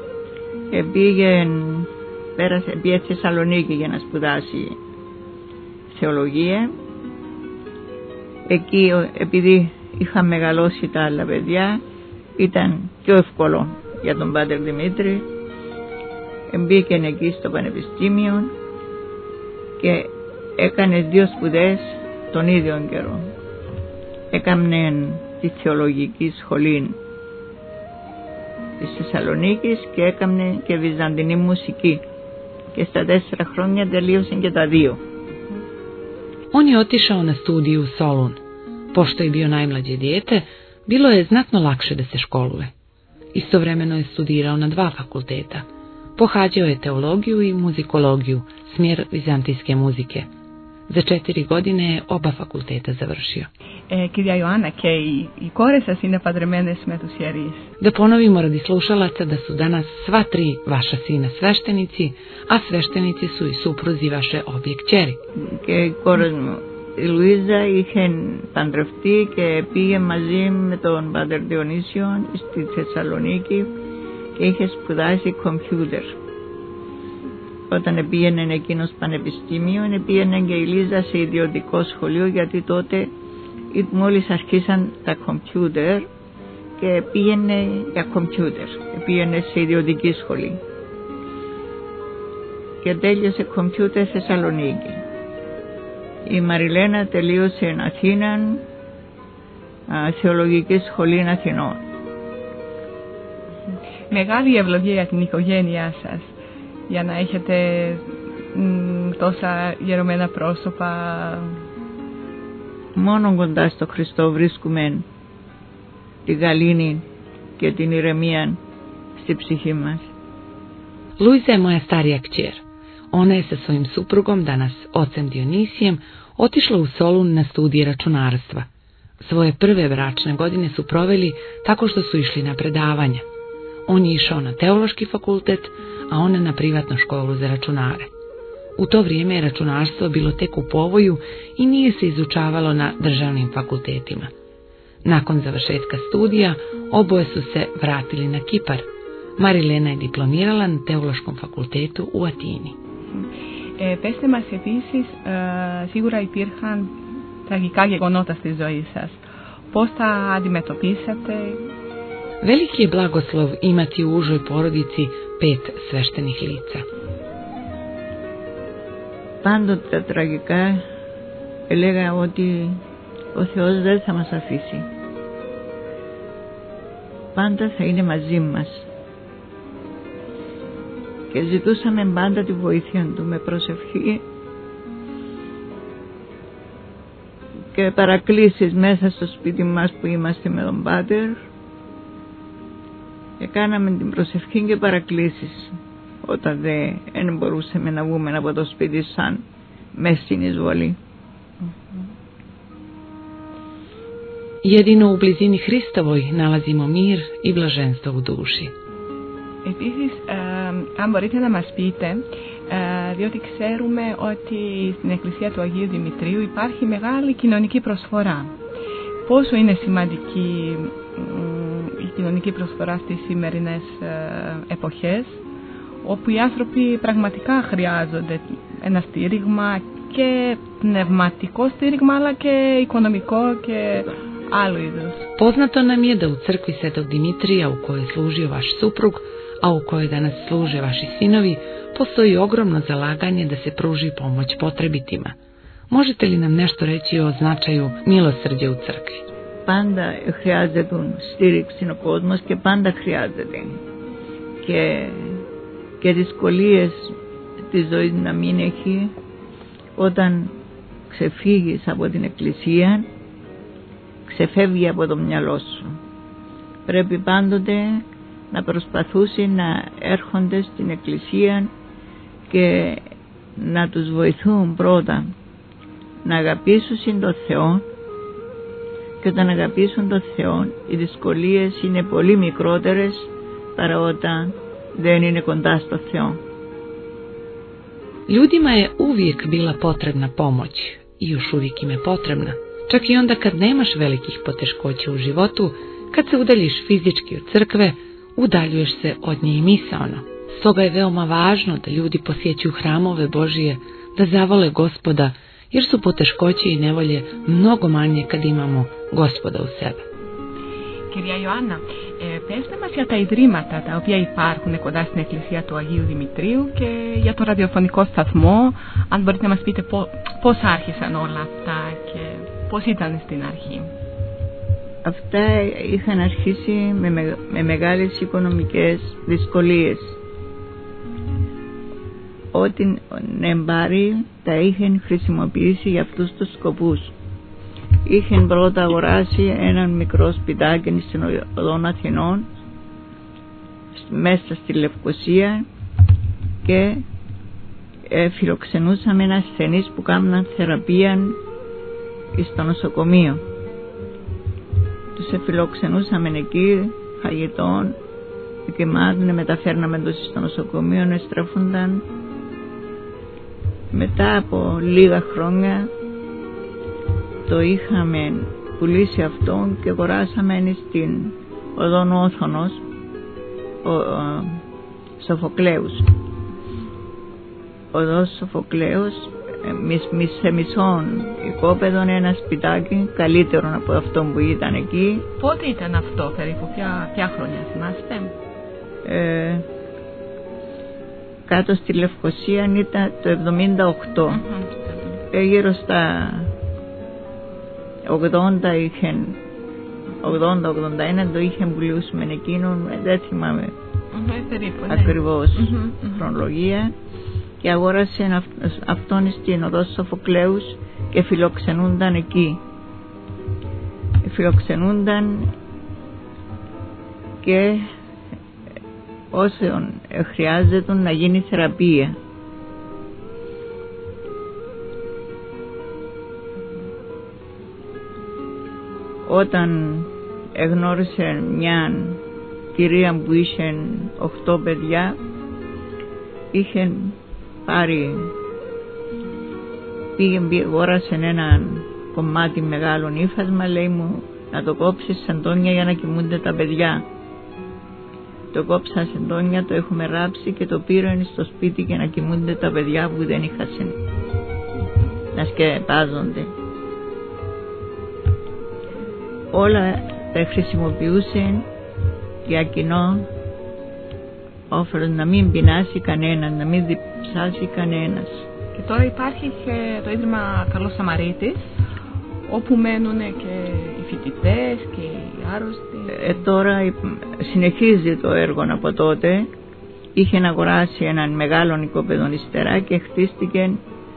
πήγε στη Θεσσαλονίκη για να σπουδάσει θεολογία. Εκεί, επειδή είχαν μεγαλώσει τα άλλα παιδιά, ήταν πιο εύκολο για τον Πάτερ Δημήτρη. Μπήκε εκεί στο πανεπιστήμιο και έκανε 2 σπουδές τον ίδιο καιρό. Έκανε τη θεολογική σχολή της Θεσσαλονίκης και έκανε και βυζαντινή μουσική. Και στα 4 χρόνια τελείωσε και τα 2. On je otišao na studiju u Solun. Pošto je bio najmlađe dijete, bilo je znatno lakše da se školuje. Istovremeno je studirao na 2 fakulteta. Pohađao je teologiju i muzikologiju, smjer vizantijske muzike. Za 4 godine je oba fakulteta završio. Κυρία Ιωάννα, και οι κόρες σας είναι παντρεμένες με τους ιερείς. Da ponovimo radi slušalaca da su danas sva 3 vaša sina sveštenici, a sveštenici su i supruzi vaše obje kćeri. Και οι κόρες μου, η Λουίζα είχε παντρευτεί και πήγε μαζί με τον Πάτερ Διονύσιο στη Θεσσαλονίκη και είχε σπουδάσει κομπιούτερ. Όταν πήγαινε εκείνος πανεπιστήμιο, πήγαινε και η Λίζα σε ιδιωτικό σχολείο, γιατί τότε μόλις αρχίσαν τα κομπιούτερ και πήγαινε για κομπιούτερ, πήγαινε σε ιδιωτική σχολή και τέλειωσε κομπιούτερ στη Θεσσαλονίκη. Η Μαριλένα τελείωσε στην Αθήνα, θεολογική σχολή Αθηνών. Μεγάλη ευλογία για την οικογένειά σας, για να έχετε τόσα γερωμένα πρόσωπα. Μόνο κοντά στο Χριστό βρίσκουμε τη γαλήνη και την ηρεμία στη ψυχή μας. Luiza je moja starija kćer. Ona je sa svojim suprugom, danas ocem Dionisijem, otišla u Solun na studije računarstva. Svoje prve bračne godine su proveli tako što su išli na predavanja. On je išao na teološki fakultet, a ona na privatnu školu za računare. U to vrijeme je računarstvo bilo tek u povoju i nije se izučavalo na državnim fakultetima. Nakon završetka studija, oboje su se vratili na Kipar. Marilena je diplomirala na teološkom fakultetu u Atini. Πέστε μας επίσης, σίγουρα υπήρχαν τραγικά γεγονότα στη ζωή σας. Πώς τα αντιμετωπίσατε? Veliki je blagoslov imati u užoj porodici 5 sveštenih lica. Πάντοτε τραγικά έλεγα ότι ο Θεός δεν θα μας αφήσει. Πάντα θα είναι μαζί μας. Και ζητούσαμε πάντα τη βοήθεια του με προσευχή και παρακλήσεις μέσα στο σπίτι μας που είμαστε με τον Πάτερ, και κάναμε την προσευχή και παρακλήσεις όταν δεν μπορούσαμε να βγούμε από το σπίτι σαν μέσα στην εισβολή. Jedino u blizini Hristovoj nalazimo mir i blaženstvo u duši. Επίσης, αν μπορείτε να μας πείτε, διότι ξέρουμε ότι στην Εκκλησία του Αγίου Δημητρίου υπάρχει μεγάλη κοινωνική προσφορά. Πόσο είναι σημαντική η κοινωνική προσφορά στις σημερινές εποχές, όπου οι άνθρωποι πραγματικά χρειάζονται ένα στήριγμα και πνευματικό στήριγμα, αλλά και οικονομικό και άλλου είδους. Poznato nam je da u crkvi Svetog Dimitrija, u kojoj je služio vaš suprug, a u kojoj danas služe vaši sinovi, postoji ogromno zalaganje da se pruži pomoć potrebitima. Možete li nam nešto reći o značaju milosrđa u crkvi? Πάντα χρειάζεται στήριξη ο κόσμος και πάντα χρειάζεται. Και δυσκολίες της ζωής να μην έχει όταν ξεφύγεις από την Εκκλησία, ξεφεύγει από το μυαλό σου. Πρέπει πάντοτε να προσπαθούσει να έρχονται στην Εκκλησία και να τους βοηθούν πρώτα να αγαπήσουν τον Θεό, και όταν αγαπήσουν τον Θεό οι δυσκολίες είναι πολύ μικρότερες παρά όταν δεν είναι κοντά στο Θεό. Ljudima je uvijek bila potrebna pomoć i još uvijek im je potrebna, čak i onda kad nemaš velikih poteškoća u životu, kad se udaljiš fizički od crkve, udaljuješ se od nje i misaono. Stoga je veoma važno da ljudi posjećuju hramove Božije, da zavole Gospoda, jer su poteškoće i nevolje mnogo manje kad imamo Gospoda u sebe. Κυρία Ιωάννα, πέστε μας για τα ιδρύματα τα οποία υπάρχουν κοντά στην Εκκλησία του Αγίου Δημητρίου και για το ραδιοφωνικό σταθμό. Αν μπορείτε να μας πείτε πώς άρχισαν όλα αυτά και πώς ήταν στην αρχή. Αυτά είχαν αρχίσει με μεγάλες οικονομικές δυσκολίες. Ό,τι εμπάρει τα είχαν χρησιμοποιήσει για αυτούς τους σκοπούς. Είχαν πρώτα αγοράσει έναν μικρό σπιτάκι στην οδό Αθηνών, μέσα στη Λευκοσία, και φιλοξενούσαμε ένα ασθενείς που κάμναν θεραπεία στο νοσοκομείο. Τους φιλοξενούσαμε εκεί, φαγητών, γεμάτων, μεταφέρναμε τους στο νοσοκομείο, εστραφούνταν. Μετά από λίγα χρόνια το είχαμε πουλήσει αυτό και αγοράσαμε στην οδόν Όθωνος, Σοφοκλέους. Οδός Σοφοκλέους σε μισόν οικόπεδον ένα σπιτάκι καλύτερο από αυτό που ήταν εκεί. Πότε ήταν αυτό περίπου, ποια χρόνια θυμάστε? Κάτω στη Λευκοσία ήταν το 78. Γύρω στα 80 είχαν 80-81 το είχαν πουλούσουμε εκείνον, δεν θυμάμαι περίπου, ακριβώς χρονολογία, και αγόρασε αυτόν στην οδό Σοφοκλέους και φιλοξενούνταν εκεί. Φιλοξενούνταν και όσο χρειάζεται να γίνει θεραπεία. Όταν εγνώρισε μια κυρία που είχε 8 παιδιά, είχε πάρει, αγόρασε ένα κομμάτι μεγάλο ύφασμα, λέει μου να το κόψεις σεντόνια για να κοιμούνται τα παιδιά. Το κόψα σεντόνια, το έχουμε ράψει και το πήραν στο σπίτι και να κοιμούνται τα παιδιά που δεν είχαν να σκεπάζονται. Όλα τα χρησιμοποιούσε για κοινό όφελος, να μην πεινάσει κανένας, να μην διψάσει κανένας. Και τώρα υπάρχει και το Ίδρυμα Καλός Σαμαρίτης, όπου μένουν και οι φοιτητές και οι άρρωστοι. Τώρα συνεχίζει το έργο από τότε. Είχε αγοράσει έναν μεγάλο οικόπεδο υστερά και χτίστηκε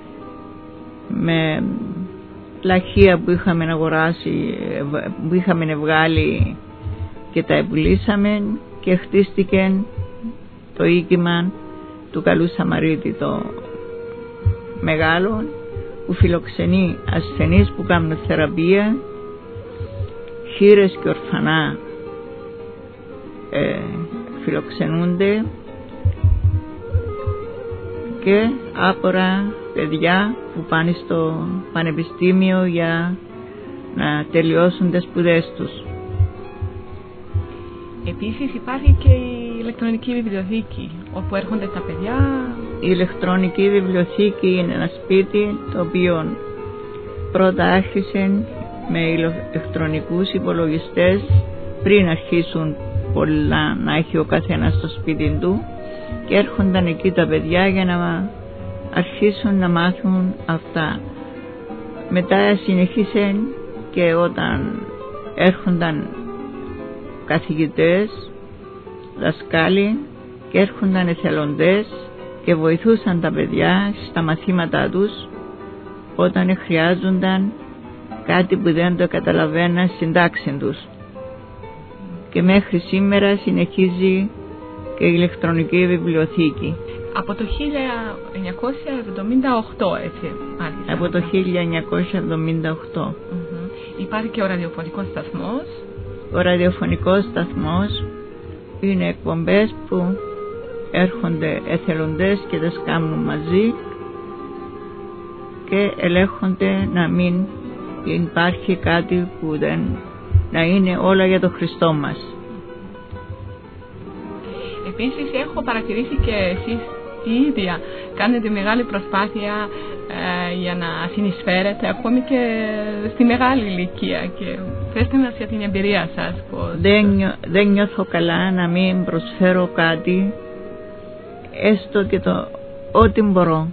με λαχεία που είχαμε αγοράσει, που είχαμε βγάλει και τα επουλήσαμε, και χτίστηκε το οίκημα του Καλού Σαμαρίτη, το μεγάλο, που φιλοξενεί ασθενείς που κάνουν θεραπεία, χήρες και ορφανά φιλοξενούνται, και άπορα παιδιά που πάνε στο πανεπιστήμιο για να τελειώσουν τις σπουδές τους. Επίσης υπάρχει και η ηλεκτρονική βιβλιοθήκη, όπου έρχονται τα παιδιά. Η ηλεκτρονική βιβλιοθήκη είναι ένα σπίτι το οποίο πρώτα άρχισε με ηλεκτρονικούς υπολογιστές πριν αρχίσουν πολλά να έχει ο καθένας στο σπίτι του, και έρχονταν εκεί τα παιδιά για να αρχίσουν να μάθουν αυτά. Μετά συνεχίσαν και όταν έρχονταν καθηγητές, δασκάλοι, και έρχονταν εθελοντές και βοηθούσαν τα παιδιά στα μαθήματά τους όταν χρειάζονταν κάτι που δεν το καταλαβαίναν στην τάξη τους. Και μέχρι σήμερα συνεχίζει και η ηλεκτρονική βιβλιοθήκη. Από το 1978, έτσι μάλιστα. Από το 1978. Υπάρχει και ο ραδιοφωνικός σταθμός. Ο ραδιοφωνικός σταθμός είναι εκπομπές που έρχονται εθελοντές και τις κάνουν μαζί και ελέγχονται να μην υπάρχει κάτι που δεν, να είναι όλα για τον Χριστό μας. Επίσης έχω παρατηρήσει και εσείς η ίδια κάνετε μεγάλη προσπάθεια για να συνεισφέρετε ακόμη και στη μεγάλη ηλικία, και πέστε μας για την εμπειρία σας. Δεν νιώθω καλά να μην προσφέρω κάτι, έστω και το ό,τι μπορώ.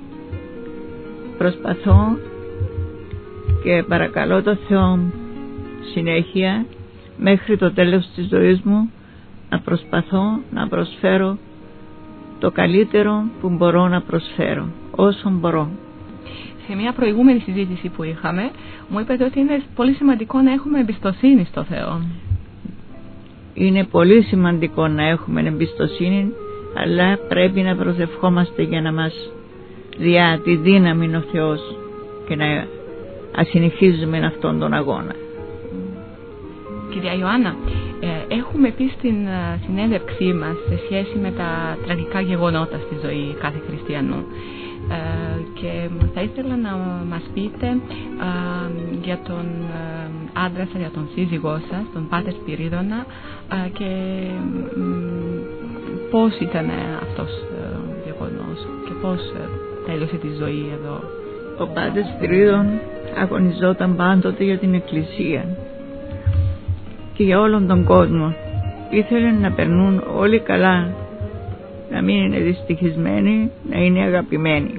Προσπαθώ και παρακαλώ το Θεό συνέχεια μέχρι το τέλος της ζωής μου να προσπαθώ να προσφέρω το καλύτερο που μπορώ να προσφέρω, όσο μπορώ. Σε μια προηγούμενη συζήτηση που είχαμε, μου είπατε ότι είναι πολύ σημαντικό να έχουμε εμπιστοσύνη στο Θεό. Είναι πολύ σημαντικό να έχουμε εμπιστοσύνη, αλλά πρέπει να προσευχόμαστε για να μας διά τη δύναμη ο Θεός και να συνεχίζουμε αυτόν τον αγώνα. Κυρία Ιωάννα, έχουμε πει στην συνέντευξή μας σε σχέση με τα τραγικά γεγονότα στη ζωή κάθε χριστιανού, και θα ήθελα να μας πείτε για τον άντρα σας, για τον σύζυγό σας, τον Πάτερ Σπυρίδωνα, και πώς ήταν αυτός ο γεγονός και πώς τέλειωσε τη ζωή εδώ. Ο Πάτερ Σπυρίδων αγωνιζόταν πάντοτε για την Εκκλησία και για όλον τον κόσμο. Ήθελε να περνούν όλοι καλά, να μην είναι δυστυχισμένοι, να είναι αγαπημένοι.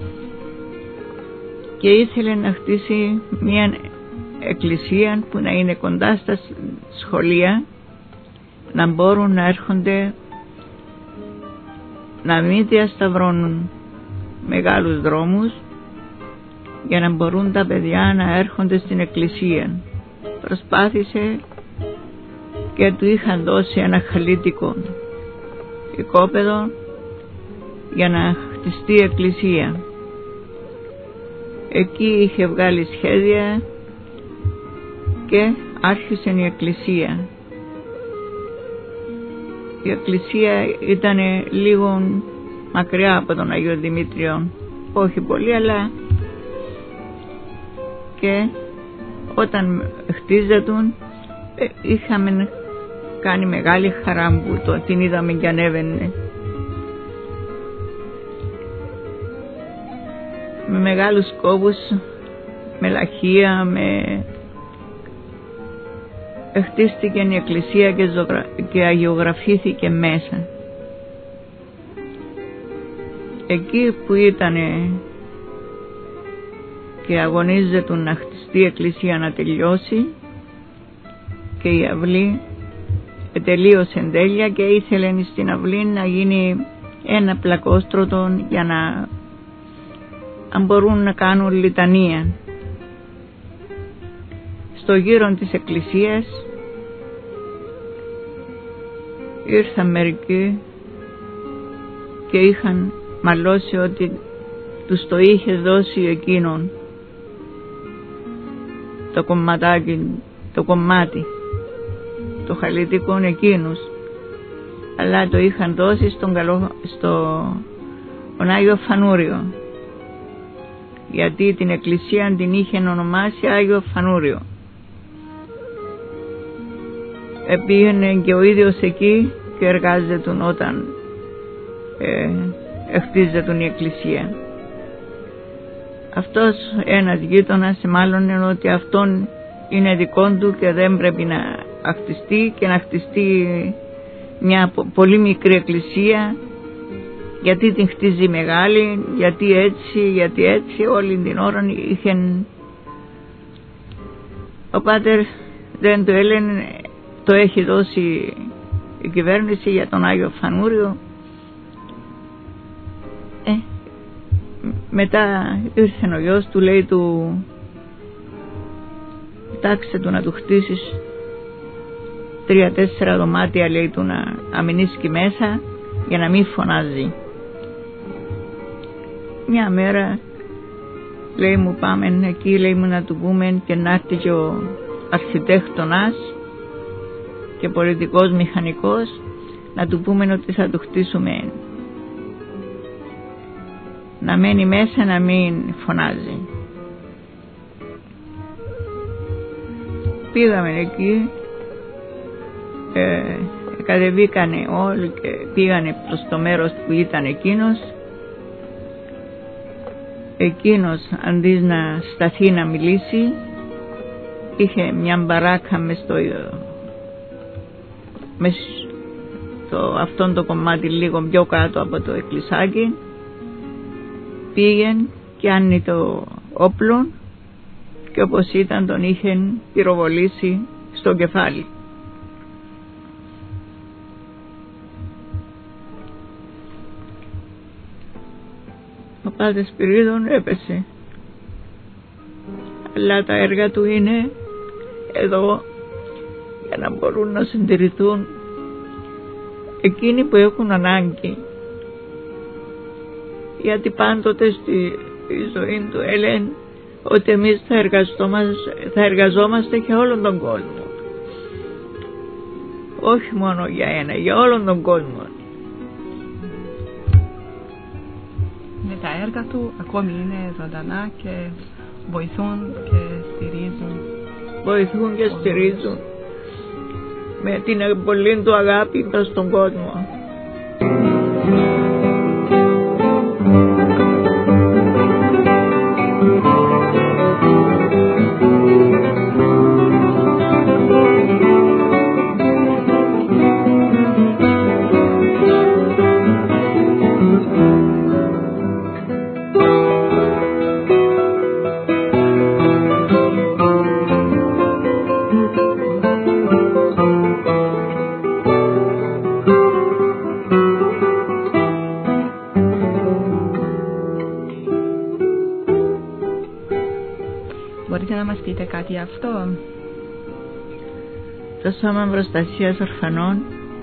Και ήθελε να χτίσει μια εκκλησία που να είναι κοντά στα σχολεία, να μπορούν να έρχονται, να μην διασταυρώνουν μεγάλους δρόμους, για να μπορούν τα παιδιά να έρχονται στην εκκλησία. Προσπάθησε και του είχαν δώσει ένα χαλίτικο οικόπεδο για να χτιστεί η εκκλησία. Εκεί είχε βγάλει σχέδια και άρχισε η εκκλησία. Η εκκλησία ήταν λίγο μακριά από τον Αγίο Δημήτριο, όχι πολύ, αλλά και όταν χτίζετουν είχαμε κάνει μεγάλη χαρά που την είδαμε και ανέβαινε. Με μεγάλους κόβους, με λαχεία, χτίστηκε η εκκλησία και αγιογραφήθηκε μέσα. Εκεί που ήταν και αγωνίζεται να χτιστεί η εκκλησία να τελειώσει, και η αυλή τελείωσε τέλεια και ήθελε στην αυλή να γίνει ένα πλακόστρωτο για να αν μπορούν να κάνουν λιτανία. Στο γύρο της εκκλησίας ήρθαν μερικοί και είχαν μαλώσει ότι τους το είχε δώσει εκείνον το κομματάκι, το κομμάτι, το χαλίτικο εκείνους, αλλά το είχαν δώσει στον Άγιο Φανούριο, γιατί την εκκλησία την είχε ονομάσει Άγιο Φανούριο. Πήγαινε και ο ίδιος εκεί και εργάζεται όταν χτίζεται η εκκλησία. Αυτός ένας γείτονας μάλλον ότι αυτόν είναι δικό του και δεν πρέπει να χτιστεί και να χτιστεί μια πολύ μικρή εκκλησία, γιατί την χτίζει μεγάλη, γιατί έτσι όλη την ώρα είχε. Ο Πάτερ δεν το έλεγε, το έχει δώσει η κυβέρνηση για τον Άγιο Φανούριο. Μετά ήρθε ο γιος του, λέει του, τάξε του να του χτίσεις 3-4 δωμάτια, λέει του, να αμυνίσκει μέσα για να μην φωνάζει. Μια μέρα λέει μου πάμε εκεί, λέει μου να του πούμε και να έρθει και ο αρχιτέκτονας και πολιτικός μηχανικός, να του πούμε ότι θα του χτίσουμε, να μένει μέσα, να μην φωνάζει. Πήγαμε εκεί, κατεβήκανε όλοι και πήγανε προς το μέρος που ήταν εκείνος αντί να σταθεί να μιλήσει, είχε μια μπαράκα μες στο αυτόν το κομμάτι λίγο πιο κάτω από το εκκλησάκι. Πήγεν και άνει το όπλο και όπως ήταν τον είχεν πυροβολήσει στο κεφάλι. Ο Πάτερ Σπυρίδων έπεσε, αλλά τα έργα του είναι εδώ για να μπορούν να συντηρηθούν εκείνοι που έχουν ανάγκη, γιατί πάντοτε στη ζωή του έλεγε ότι εμείς θα εργαζόμαστε για όλον τον κόσμο, όχι μόνο για ένα, για όλον τον κόσμο. Με τα έργα του ακόμη είναι ζωντανά και βοηθούν και στηρίζουν. Βοηθούν και στηρίζουν με την πολύ του αγάπη προς τον κόσμο. Μπορείτε να μας πείτε κάτι αυτό? Το Σώμα Προστασίας Ορφανών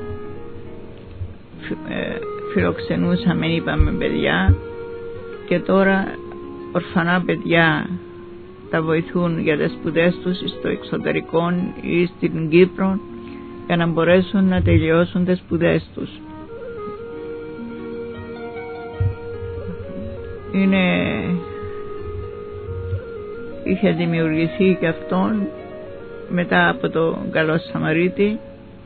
φιλοξενούσαμε, είπαμε, παιδιά, και τώρα ορφανά παιδιά τα βοηθούν για τις σπουδές τους στο εξωτερικό ή στην Κύπρο, για να μπορέσουν να τελειώσουν τις σπουδές τους. Είχε δημιουργηθεί και αυτόν μετά από το Καλό Σαμαρίτη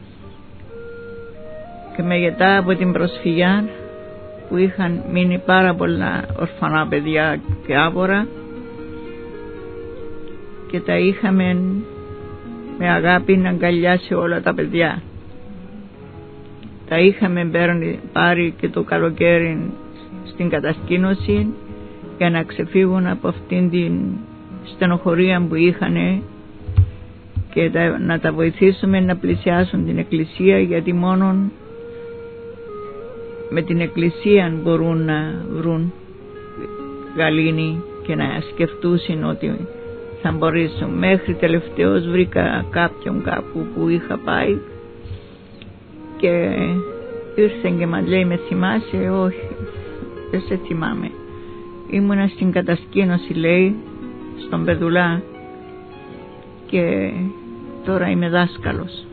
και μετά από την προσφυγιά που είχαν μείνει πάρα πολλά ορφανά παιδιά και άπορα, και τα είχαμε με αγάπη να αγκαλιάσει όλα τα παιδιά. Τα είχαμε πάρει και το καλοκαίρι στην κατασκήνωση για να ξεφύγουν από αυτήν την στενοχωρία που είχαν και να τα βοηθήσουμε να πλησιάσουν την Εκκλησία, γιατί μόνο με την Εκκλησία μπορούν να βρουν γαλήνη και να σκεφτούσουν ότι θα μπορέσουν. Μέχρι τελευταίως βρήκα κάποιον κάπου που είχα πάει και ήρθε και μας λέει, με θυμάσαι? Όχι, δεν σε θυμάμαι. Ήμουνα στην κατασκήνωση, λέει, στον Πεδουλά, και τώρα είμαι δάσκαλος.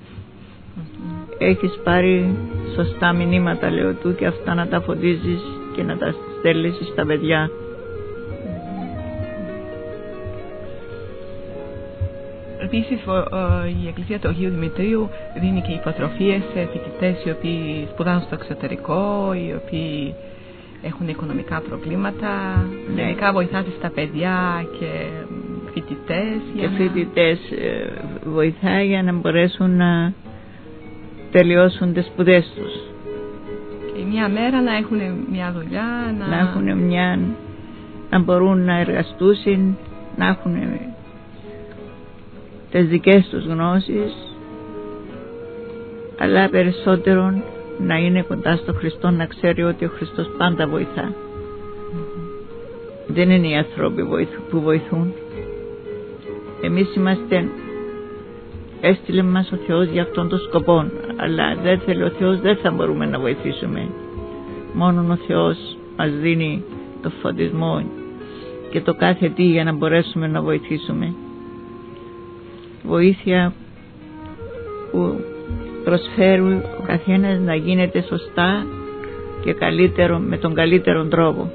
Έχεις πάρει σωστά μηνύματα, λέω του, και αυτά να τα φωτίζεις και να τα στέλνεις στα παιδιά. Επίσης, η Εκκλησία του Αγίου Δημητρίου δίνει και υποτροφίες σε φοιτητές οι οποίοι σπουδάζουν στο εξωτερικό, οι οποίοι έχουν οικονομικά προβλήματα. Ναι. Γενικά βοηθάτε στα παιδιά και φοιτητές. Φοιτητές βοηθάει για να μπορέσουν να τελειώσουν τις σπουδές τους. Και μια μέρα να έχουν μια δουλειά, να έχουν να μπορούν να εργαστούν, να έχουν τις δικές τους γνώσεις, αλλά περισσότερο να είναι κοντά στο Χριστό, να ξέρει ότι ο Χριστός πάντα βοηθά. Δεν είναι οι άνθρωποι που βοηθούν. Εμείς έστειλε μας ο Θεός για αυτόν τον σκοπό, αλλά δεν θέλει ο Θεός, δεν θα μπορούμε να βοηθήσουμε. Μόνο ο Θεός μας δίνει το φωτισμό και το κάθε τι για να μπορέσουμε να βοηθήσουμε. Βοήθεια που προσφέρει ο καθένας να γίνεται σωστά και καλύτερο, με τον καλύτερο τρόπο.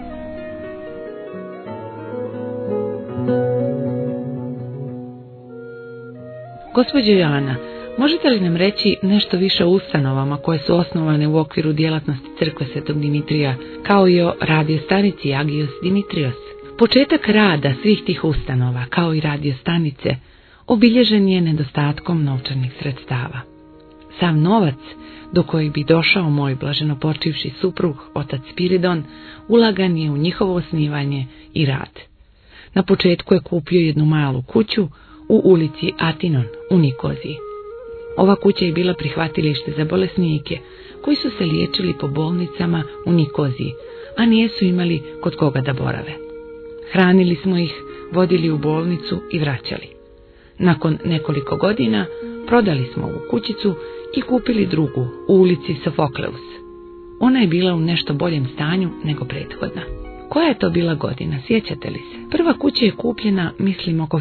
Gospođo Joana, možete li nam reći nešto više o ustanovama koje su osnovane u okviru djelatnosti Crkve Svetog Dimitrija, kao i o radiostanici Agios Dimitrios? Početak rada svih tih ustanova, kao i radiostanice, obilježen je nedostatkom novčanih sredstava. Sav novac do kojeg bi došao moj blaženopočivši suprug, otac Spiridon, ulagan je u njihovo osnivanje i rad. Na početku je kupio jednu malu kuću u ulici Atinon u Nikoziji. Ova kuća je bila prihvatilište za bolesnike koji su se liječili po bolnicama u Nikoziji, a nijesu imali kod koga da borave. Hranili smo ih, vodili u bolnicu i vraćali. Nakon nekoliko godina prodali smo ovu kućicu i kupili drugu u ulici Sofokleus. Ona je bila u nešto boljem stanju nego prethodna. Koja je to bila godina, sjećate li se? Prva kuća je kupljena, mislim, oko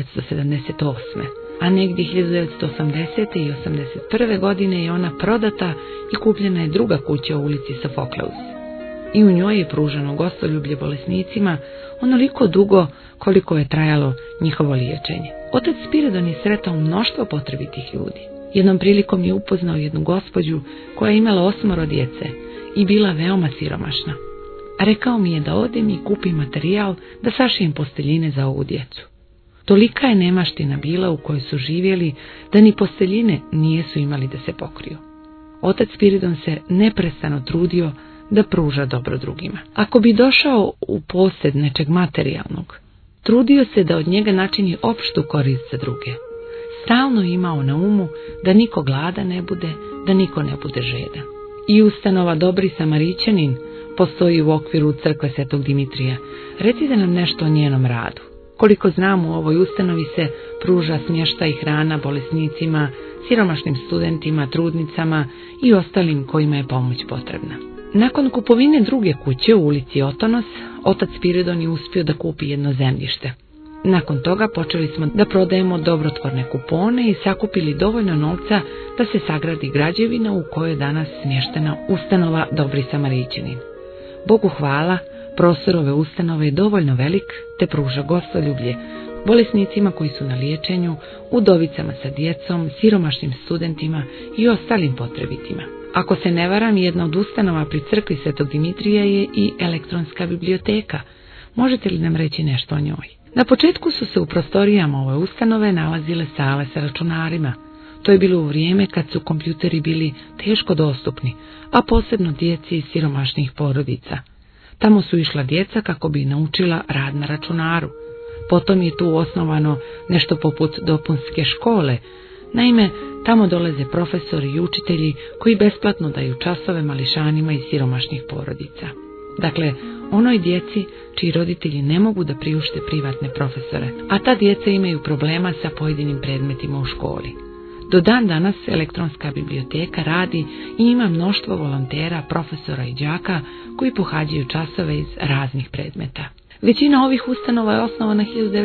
1978. A negdje 1980. i 81. godine je ona prodata i kupljena je druga kuća u ulici Sofokleus. I u njoj je pružano gostoljublje bolesnicima onoliko dugo koliko je trajalo njihovo liječenje. Otac Spiridon je sretao mnoštvo potrebitih ljudi. Jednom prilikom je upoznao jednu gospođu koja je imala 8 djece i bila veoma siromašna. A rekao mi je da odem i kupim materijal da sašijem posteljine za ovu djecu. Tolika je nemaština bila u kojoj su živjeli da ni posteljine nijesu imali da se pokriju. Otac Spiridon se neprestano trudio da pruža dobro drugima. Ako bi došao u posjed nečeg materijalnog, trudio se da od njega načini opštu korist za druge. Stalno imao na umu da niko gladan ne bude, da niko ne bude žedan. I ustanova Dobri Samarićanin postoji u okviru Crkve Svetog Dimitrija. Recite nam nešto o njenom radu. Koliko znamo, u ovoj ustanovi se pruža smještaj i hrana bolesnicima, siromašnim studentima, trudnicama i ostalim kojima je pomoć potrebna. Nakon kupovine druge kuće u ulici Otonos, otac Spiridon je uspio da kupi jedno zemljište. Nakon toga počeli smo da prodajemo dobrotvorne kupone i sakupili dovoljno novca da se sagradi građevina u kojoj je danas smještena ustanova Dobri Samarićanin. Bogu hvala, prostor ove ustanove je dovoljno velik te pruža gostoljublje bolesnicima koji su na liječenju, udovicama sa djecom, siromašnim studentima i ostalim potrebitima. Ako se ne varam, jedna od ustanova pri crkvi Svetog Dimitrija je i elektronska biblioteka. Možete li nam reći nešto o njoj? Na početku su se u prostorijama ove ustanove nalazile sale sa računarima. To je bilo u vrijeme kad su kompjuteri bili teško dostupni, a posebno djeci iz siromašnih porodica. Tamo su išla djeca kako bi naučila rad na računaru. Potom je tu osnovano nešto poput dopunske škole. Naime, tamo dolaze profesori i učitelji koji besplatno daju časove mališanima iz siromašnih porodica. Dakle, onoj djeci čiji roditelji ne mogu da priušte privatne profesore, a ta djeca imaju problema sa pojedinim predmetima u školi. Do dan danas elektronska biblioteka radi i ima mnoštvo volontera, profesora i đaka koji pohađaju časove iz raznih predmeta. Većina ovih ustanova je osnovana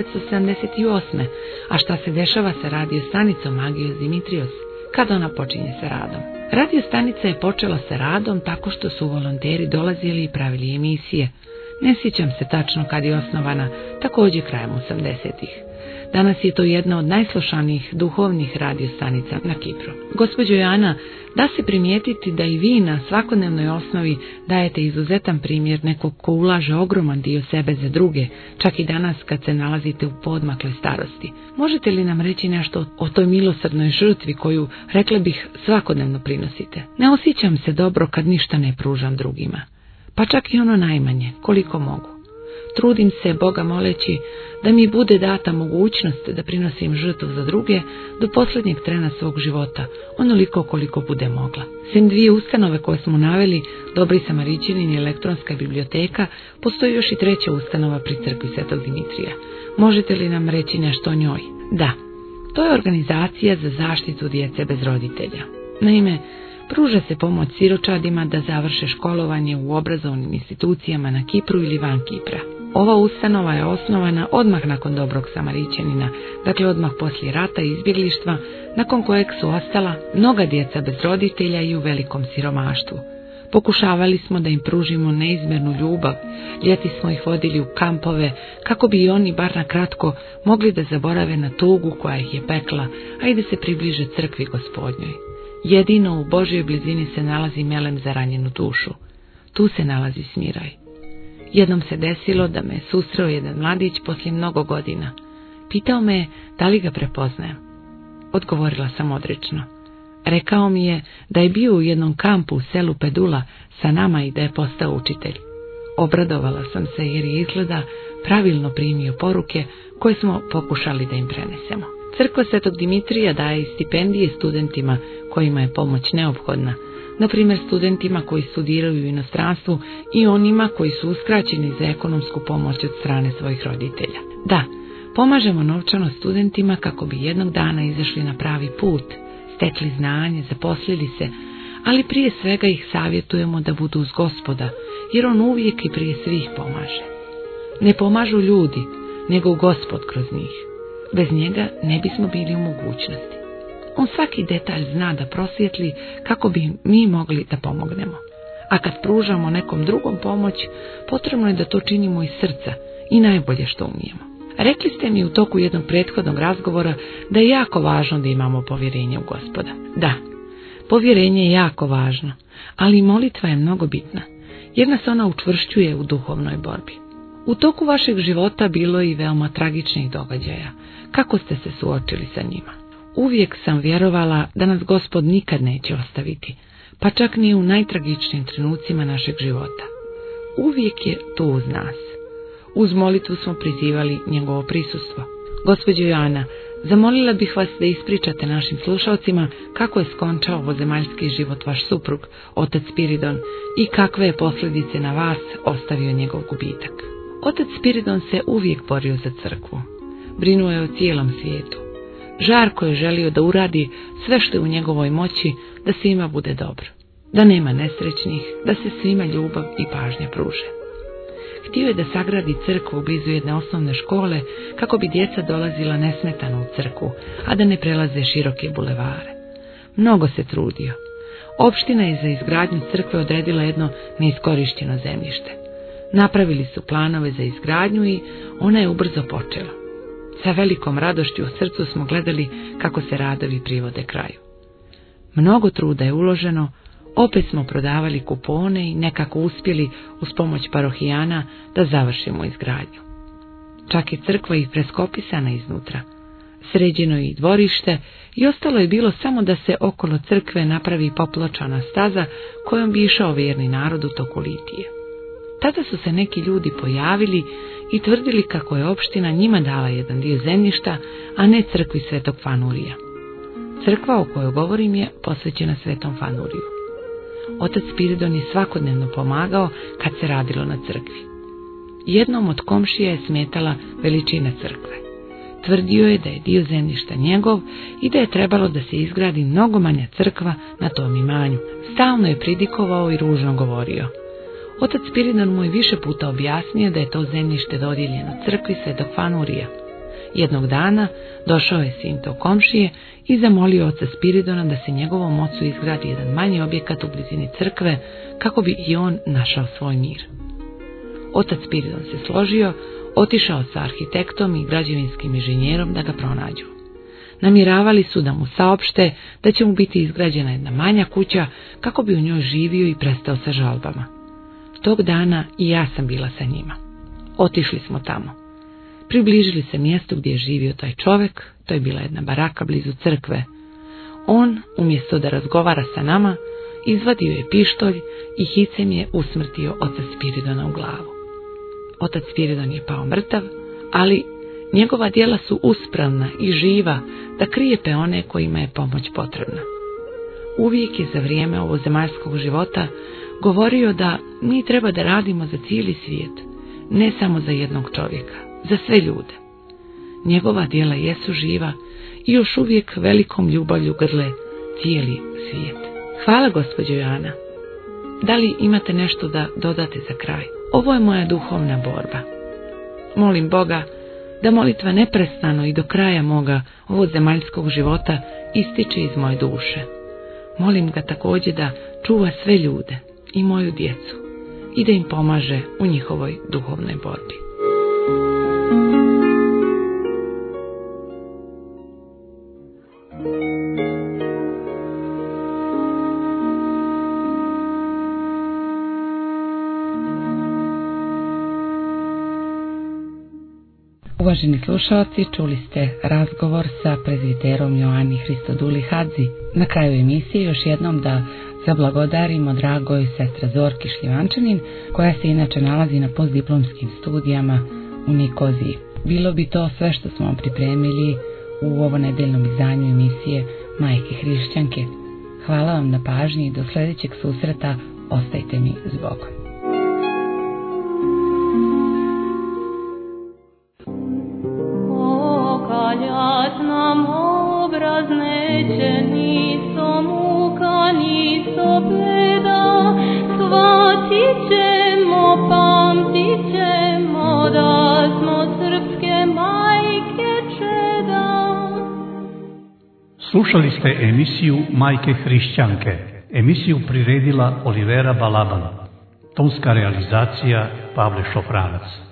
1978. A šta se dešava sa radiostanicom Agios Dimitrios, kada ona počinje sa radom? Radiostanica je počela sa radom tako što su volonteri dolazili i pravili emisije. Ne sjećam se tačno kad je osnovana, također krajem 80-ih. Danas je to jedna od najslušanijih duhovnih radiostanica na Kipru. Gospođo Joana, da se primijetiti da i vi na svakodnevnoj osnovi dajete izuzetan primjer nekog ko ulaže ogroman dio sebe za druge, čak i danas kad se nalazite u poodmakloj starosti. Možete li nam reći nešto o toj milosrdnoj žrtvi koju, rekla bih, svakodnevno prinosite? Ne osjećam se dobro kad ništa ne pružam drugima, pa čak i ono najmanje, koliko mogu. Trudim se Boga moleći da mi bude data mogućnost da prinosim žrtvu za druge do posljednjeg trena svog života, onoliko koliko bude mogla. Sem dvije ustanove koje smo naveli, Dobri Samarićanin i elektronska biblioteka, postoji još i treća ustanova pri crkvi Svetog Dimitrija. Možete li nam reći nešto o njoj? Da, to je organizacija za zaštitu djece bez roditelja. Naime, pruža se pomoć siročadima da završe školovanje u obrazovnim institucijama na Kipru ili van Kipra. Ova ustanova je osnovana odmah nakon Dobrog Samarićanina, dakle odmah poslije rata i izbjeglištva, nakon kojeg su ostala mnoga djeca bez roditelja i u velikom siromaštvu. Pokušavali smo da im pružimo neizmjernu ljubav, ljeti smo ih vodili u kampove, kako bi i oni bar na kratko mogli da zaborave na tugu koja ih je pekla, a i da se približe crkvi Gospodnjoj. Jedino u Božjoj blizini se nalazi melem za ranjenu dušu. Tu se nalazi smiraj. Jednom se desilo da me susreo jedan mladić poslije mnogo godina. Pitao me je da li ga prepoznajem. Odgovorila sam odrično. Rekao mi je da je bio u jednom kampu u selu Pedula sa nama i da je postao učitelj. Obradovala sam se jer je izgleda pravilno primio poruke koje smo pokušali da im prenesemo. Crkva Svetog Dimitrija daje i stipendije studentima kojima je pomoć neophodna, na primjer studentima koji studiraju u inostranstvu i onima koji su uskraćeni za ekonomsku pomoć od strane svojih roditelja. Da, pomažemo novčano studentima kako bi jednog dana izašli na pravi put, stekli znanje, zaposlili se, ali prije svega ih savjetujemo da budu uz Gospoda, jer on uvijek i prije svih pomaže. Ne pomažu ljudi, nego Gospod kroz njih. Bez njega ne bismo bili u mogućnosti. On svaki detalj zna da prosvijetli kako bi mi mogli da pomognemo. A kad pružamo nekom drugom pomoć, potrebno je da to činimo iz srca i najbolje što umijemo. Rekli ste mi u toku jednog prethodnog razgovora da je jako važno da imamo povjerenje u Gospoda. Da, povjerenje je jako važno, ali i molitva je mnogo bitna, jer nas ona učvršćuje u duhovnoj borbi. U toku vašeg života bilo je i veoma tragičnih događaja. Kako ste se suočili sa njima? Uvijek sam vjerovala da nas Gospod nikad neće ostaviti, pa čak ni u najtragičnijim trenucima našeg života. Uvijek je tu uz nas. Uz molitvu smo prizivali njegovo prisustvo. Gospođo Joana, zamolila bih vas da ispričate našim slušalcima kako je skončao ovozemaljski život vaš suprug, otac Spiridon, i kakve je posljedice na vas ostavio njegov gubitak. Otac Spiridon se uvijek borio za crkvu. Brinuo je o cijelom svijetu. Žarko je želio da uradi sve što je u njegovoj moći da svima bude dobro, da nema nesrećnih, da se svima ljubav i pažnja pruže. Htio je da sagradi crkvu blizu jedne osnovne škole kako bi djeca dolazila nesmetano u crkvu, a da ne prelaze široke bulevare. Mnogo se trudio. Opština je za izgradnju crkve odredila jedno neiskorišteno zemljište. Napravili su planove za izgradnju i ona je ubrzo počela. Sa velikom radošću u srcu smo gledali kako se radovi privode kraju. Mnogo truda je uloženo, opet smo prodavali kupone i nekako uspjeli uz pomoć parohijana da završimo izgradnju. Čak i crkva i preskopisana iznutra. Sređeno je i dvorište i ostalo je bilo samo da se okolo crkve napravi popločana staza kojom bi išao vjerni narod u toku litije. Tada su se neki ljudi pojavili i tvrdili kako je opština njima dala jedan dio zemljišta, a ne crkvi Svetog Fanurija. Crkva o kojoj govorim je posvećena Svetom Fanuriju. Otac Spiridon je svakodnevno pomagao kad se radilo na crkvi. Jednom od komšija je smetala veličina crkve. Tvrdio je da je dio zemljišta njegov i da je trebalo da se izgradi mnogo manja crkva na tom imanju. Stalno je pridikovao i ružno govorio. Otac Spiridon mu je više puta objasnio da je to zemljište dodijeljeno crkvi Svetog Fanurija. Jednog dana došao je sin tog komšije i zamolio oca Spiridona da se njegovom ocu izgradi jedan manji objekat u blizini crkve kako bi i on našao svoj mir. Otac Spiridon se složio, otišao sa arhitektom i građevinskim inženjerom da ga pronađu. Namjeravali su da mu saopšte da će mu biti izgrađena jedna manja kuća kako bi u njoj živio i prestao sa žalbama. Tog dana i ja sam bila sa njima. Otišli smo tamo. Približili se mjestu gdje je živio taj čovjek, to je bila jedna baraka blizu crkve. On, umjesto da razgovara sa nama, izvadio je pištolj i hicem je usmrtio oca Spiridona u glavu. Otac Spiridon je pao mrtav, ali njegova djela su uspravna i živa da krijepe one kojima je pomoć potrebna. Uvijek je za vrijeme ovozemaljskog života govorio da mi treba da radimo za cijeli svijet, ne samo za jednog čovjeka, za sve ljude. Njegova djela jesu živa i još uvijek velikom ljubavlju grle cijeli svijet. Hvala, gospođo Joana. Da li imate nešto da dodate za kraj? Ovo je moja duhovna borba. Molim Boga da molitva neprestano i do kraja moga ovozemaljskog života ističe iz moje duše. Molim ga također da čuva sve ljude i moju djecu i da im pomaže u njihovoj duhovnoj borbi. Uvaženi slušalci, čuli ste razgovor sa prezbiterom Joani Hristoduli Hadzi. Na kraju emisije još jednom da zablagodarimo dragoj sestra Zorki Šljivančanin, koja se inače nalazi na postdiplomskim studijama u Nikoziji. Bilo bi to sve što smo vam pripremili u ovo nedeljnom izdanju emisije Majke Hrišćanke. Hvala vam na pažnji i do sljedećeg susreta ostajte mi s Bogom. Neće niso muka, niso beda, shvatit ćemo, pamtit ćemo da smo srpske majke čeda. Slušali ste emisiju Majke Hrišćanke. Emisiju priredila Olivera Balaban. Tonska realizacija Pavle Šofranac.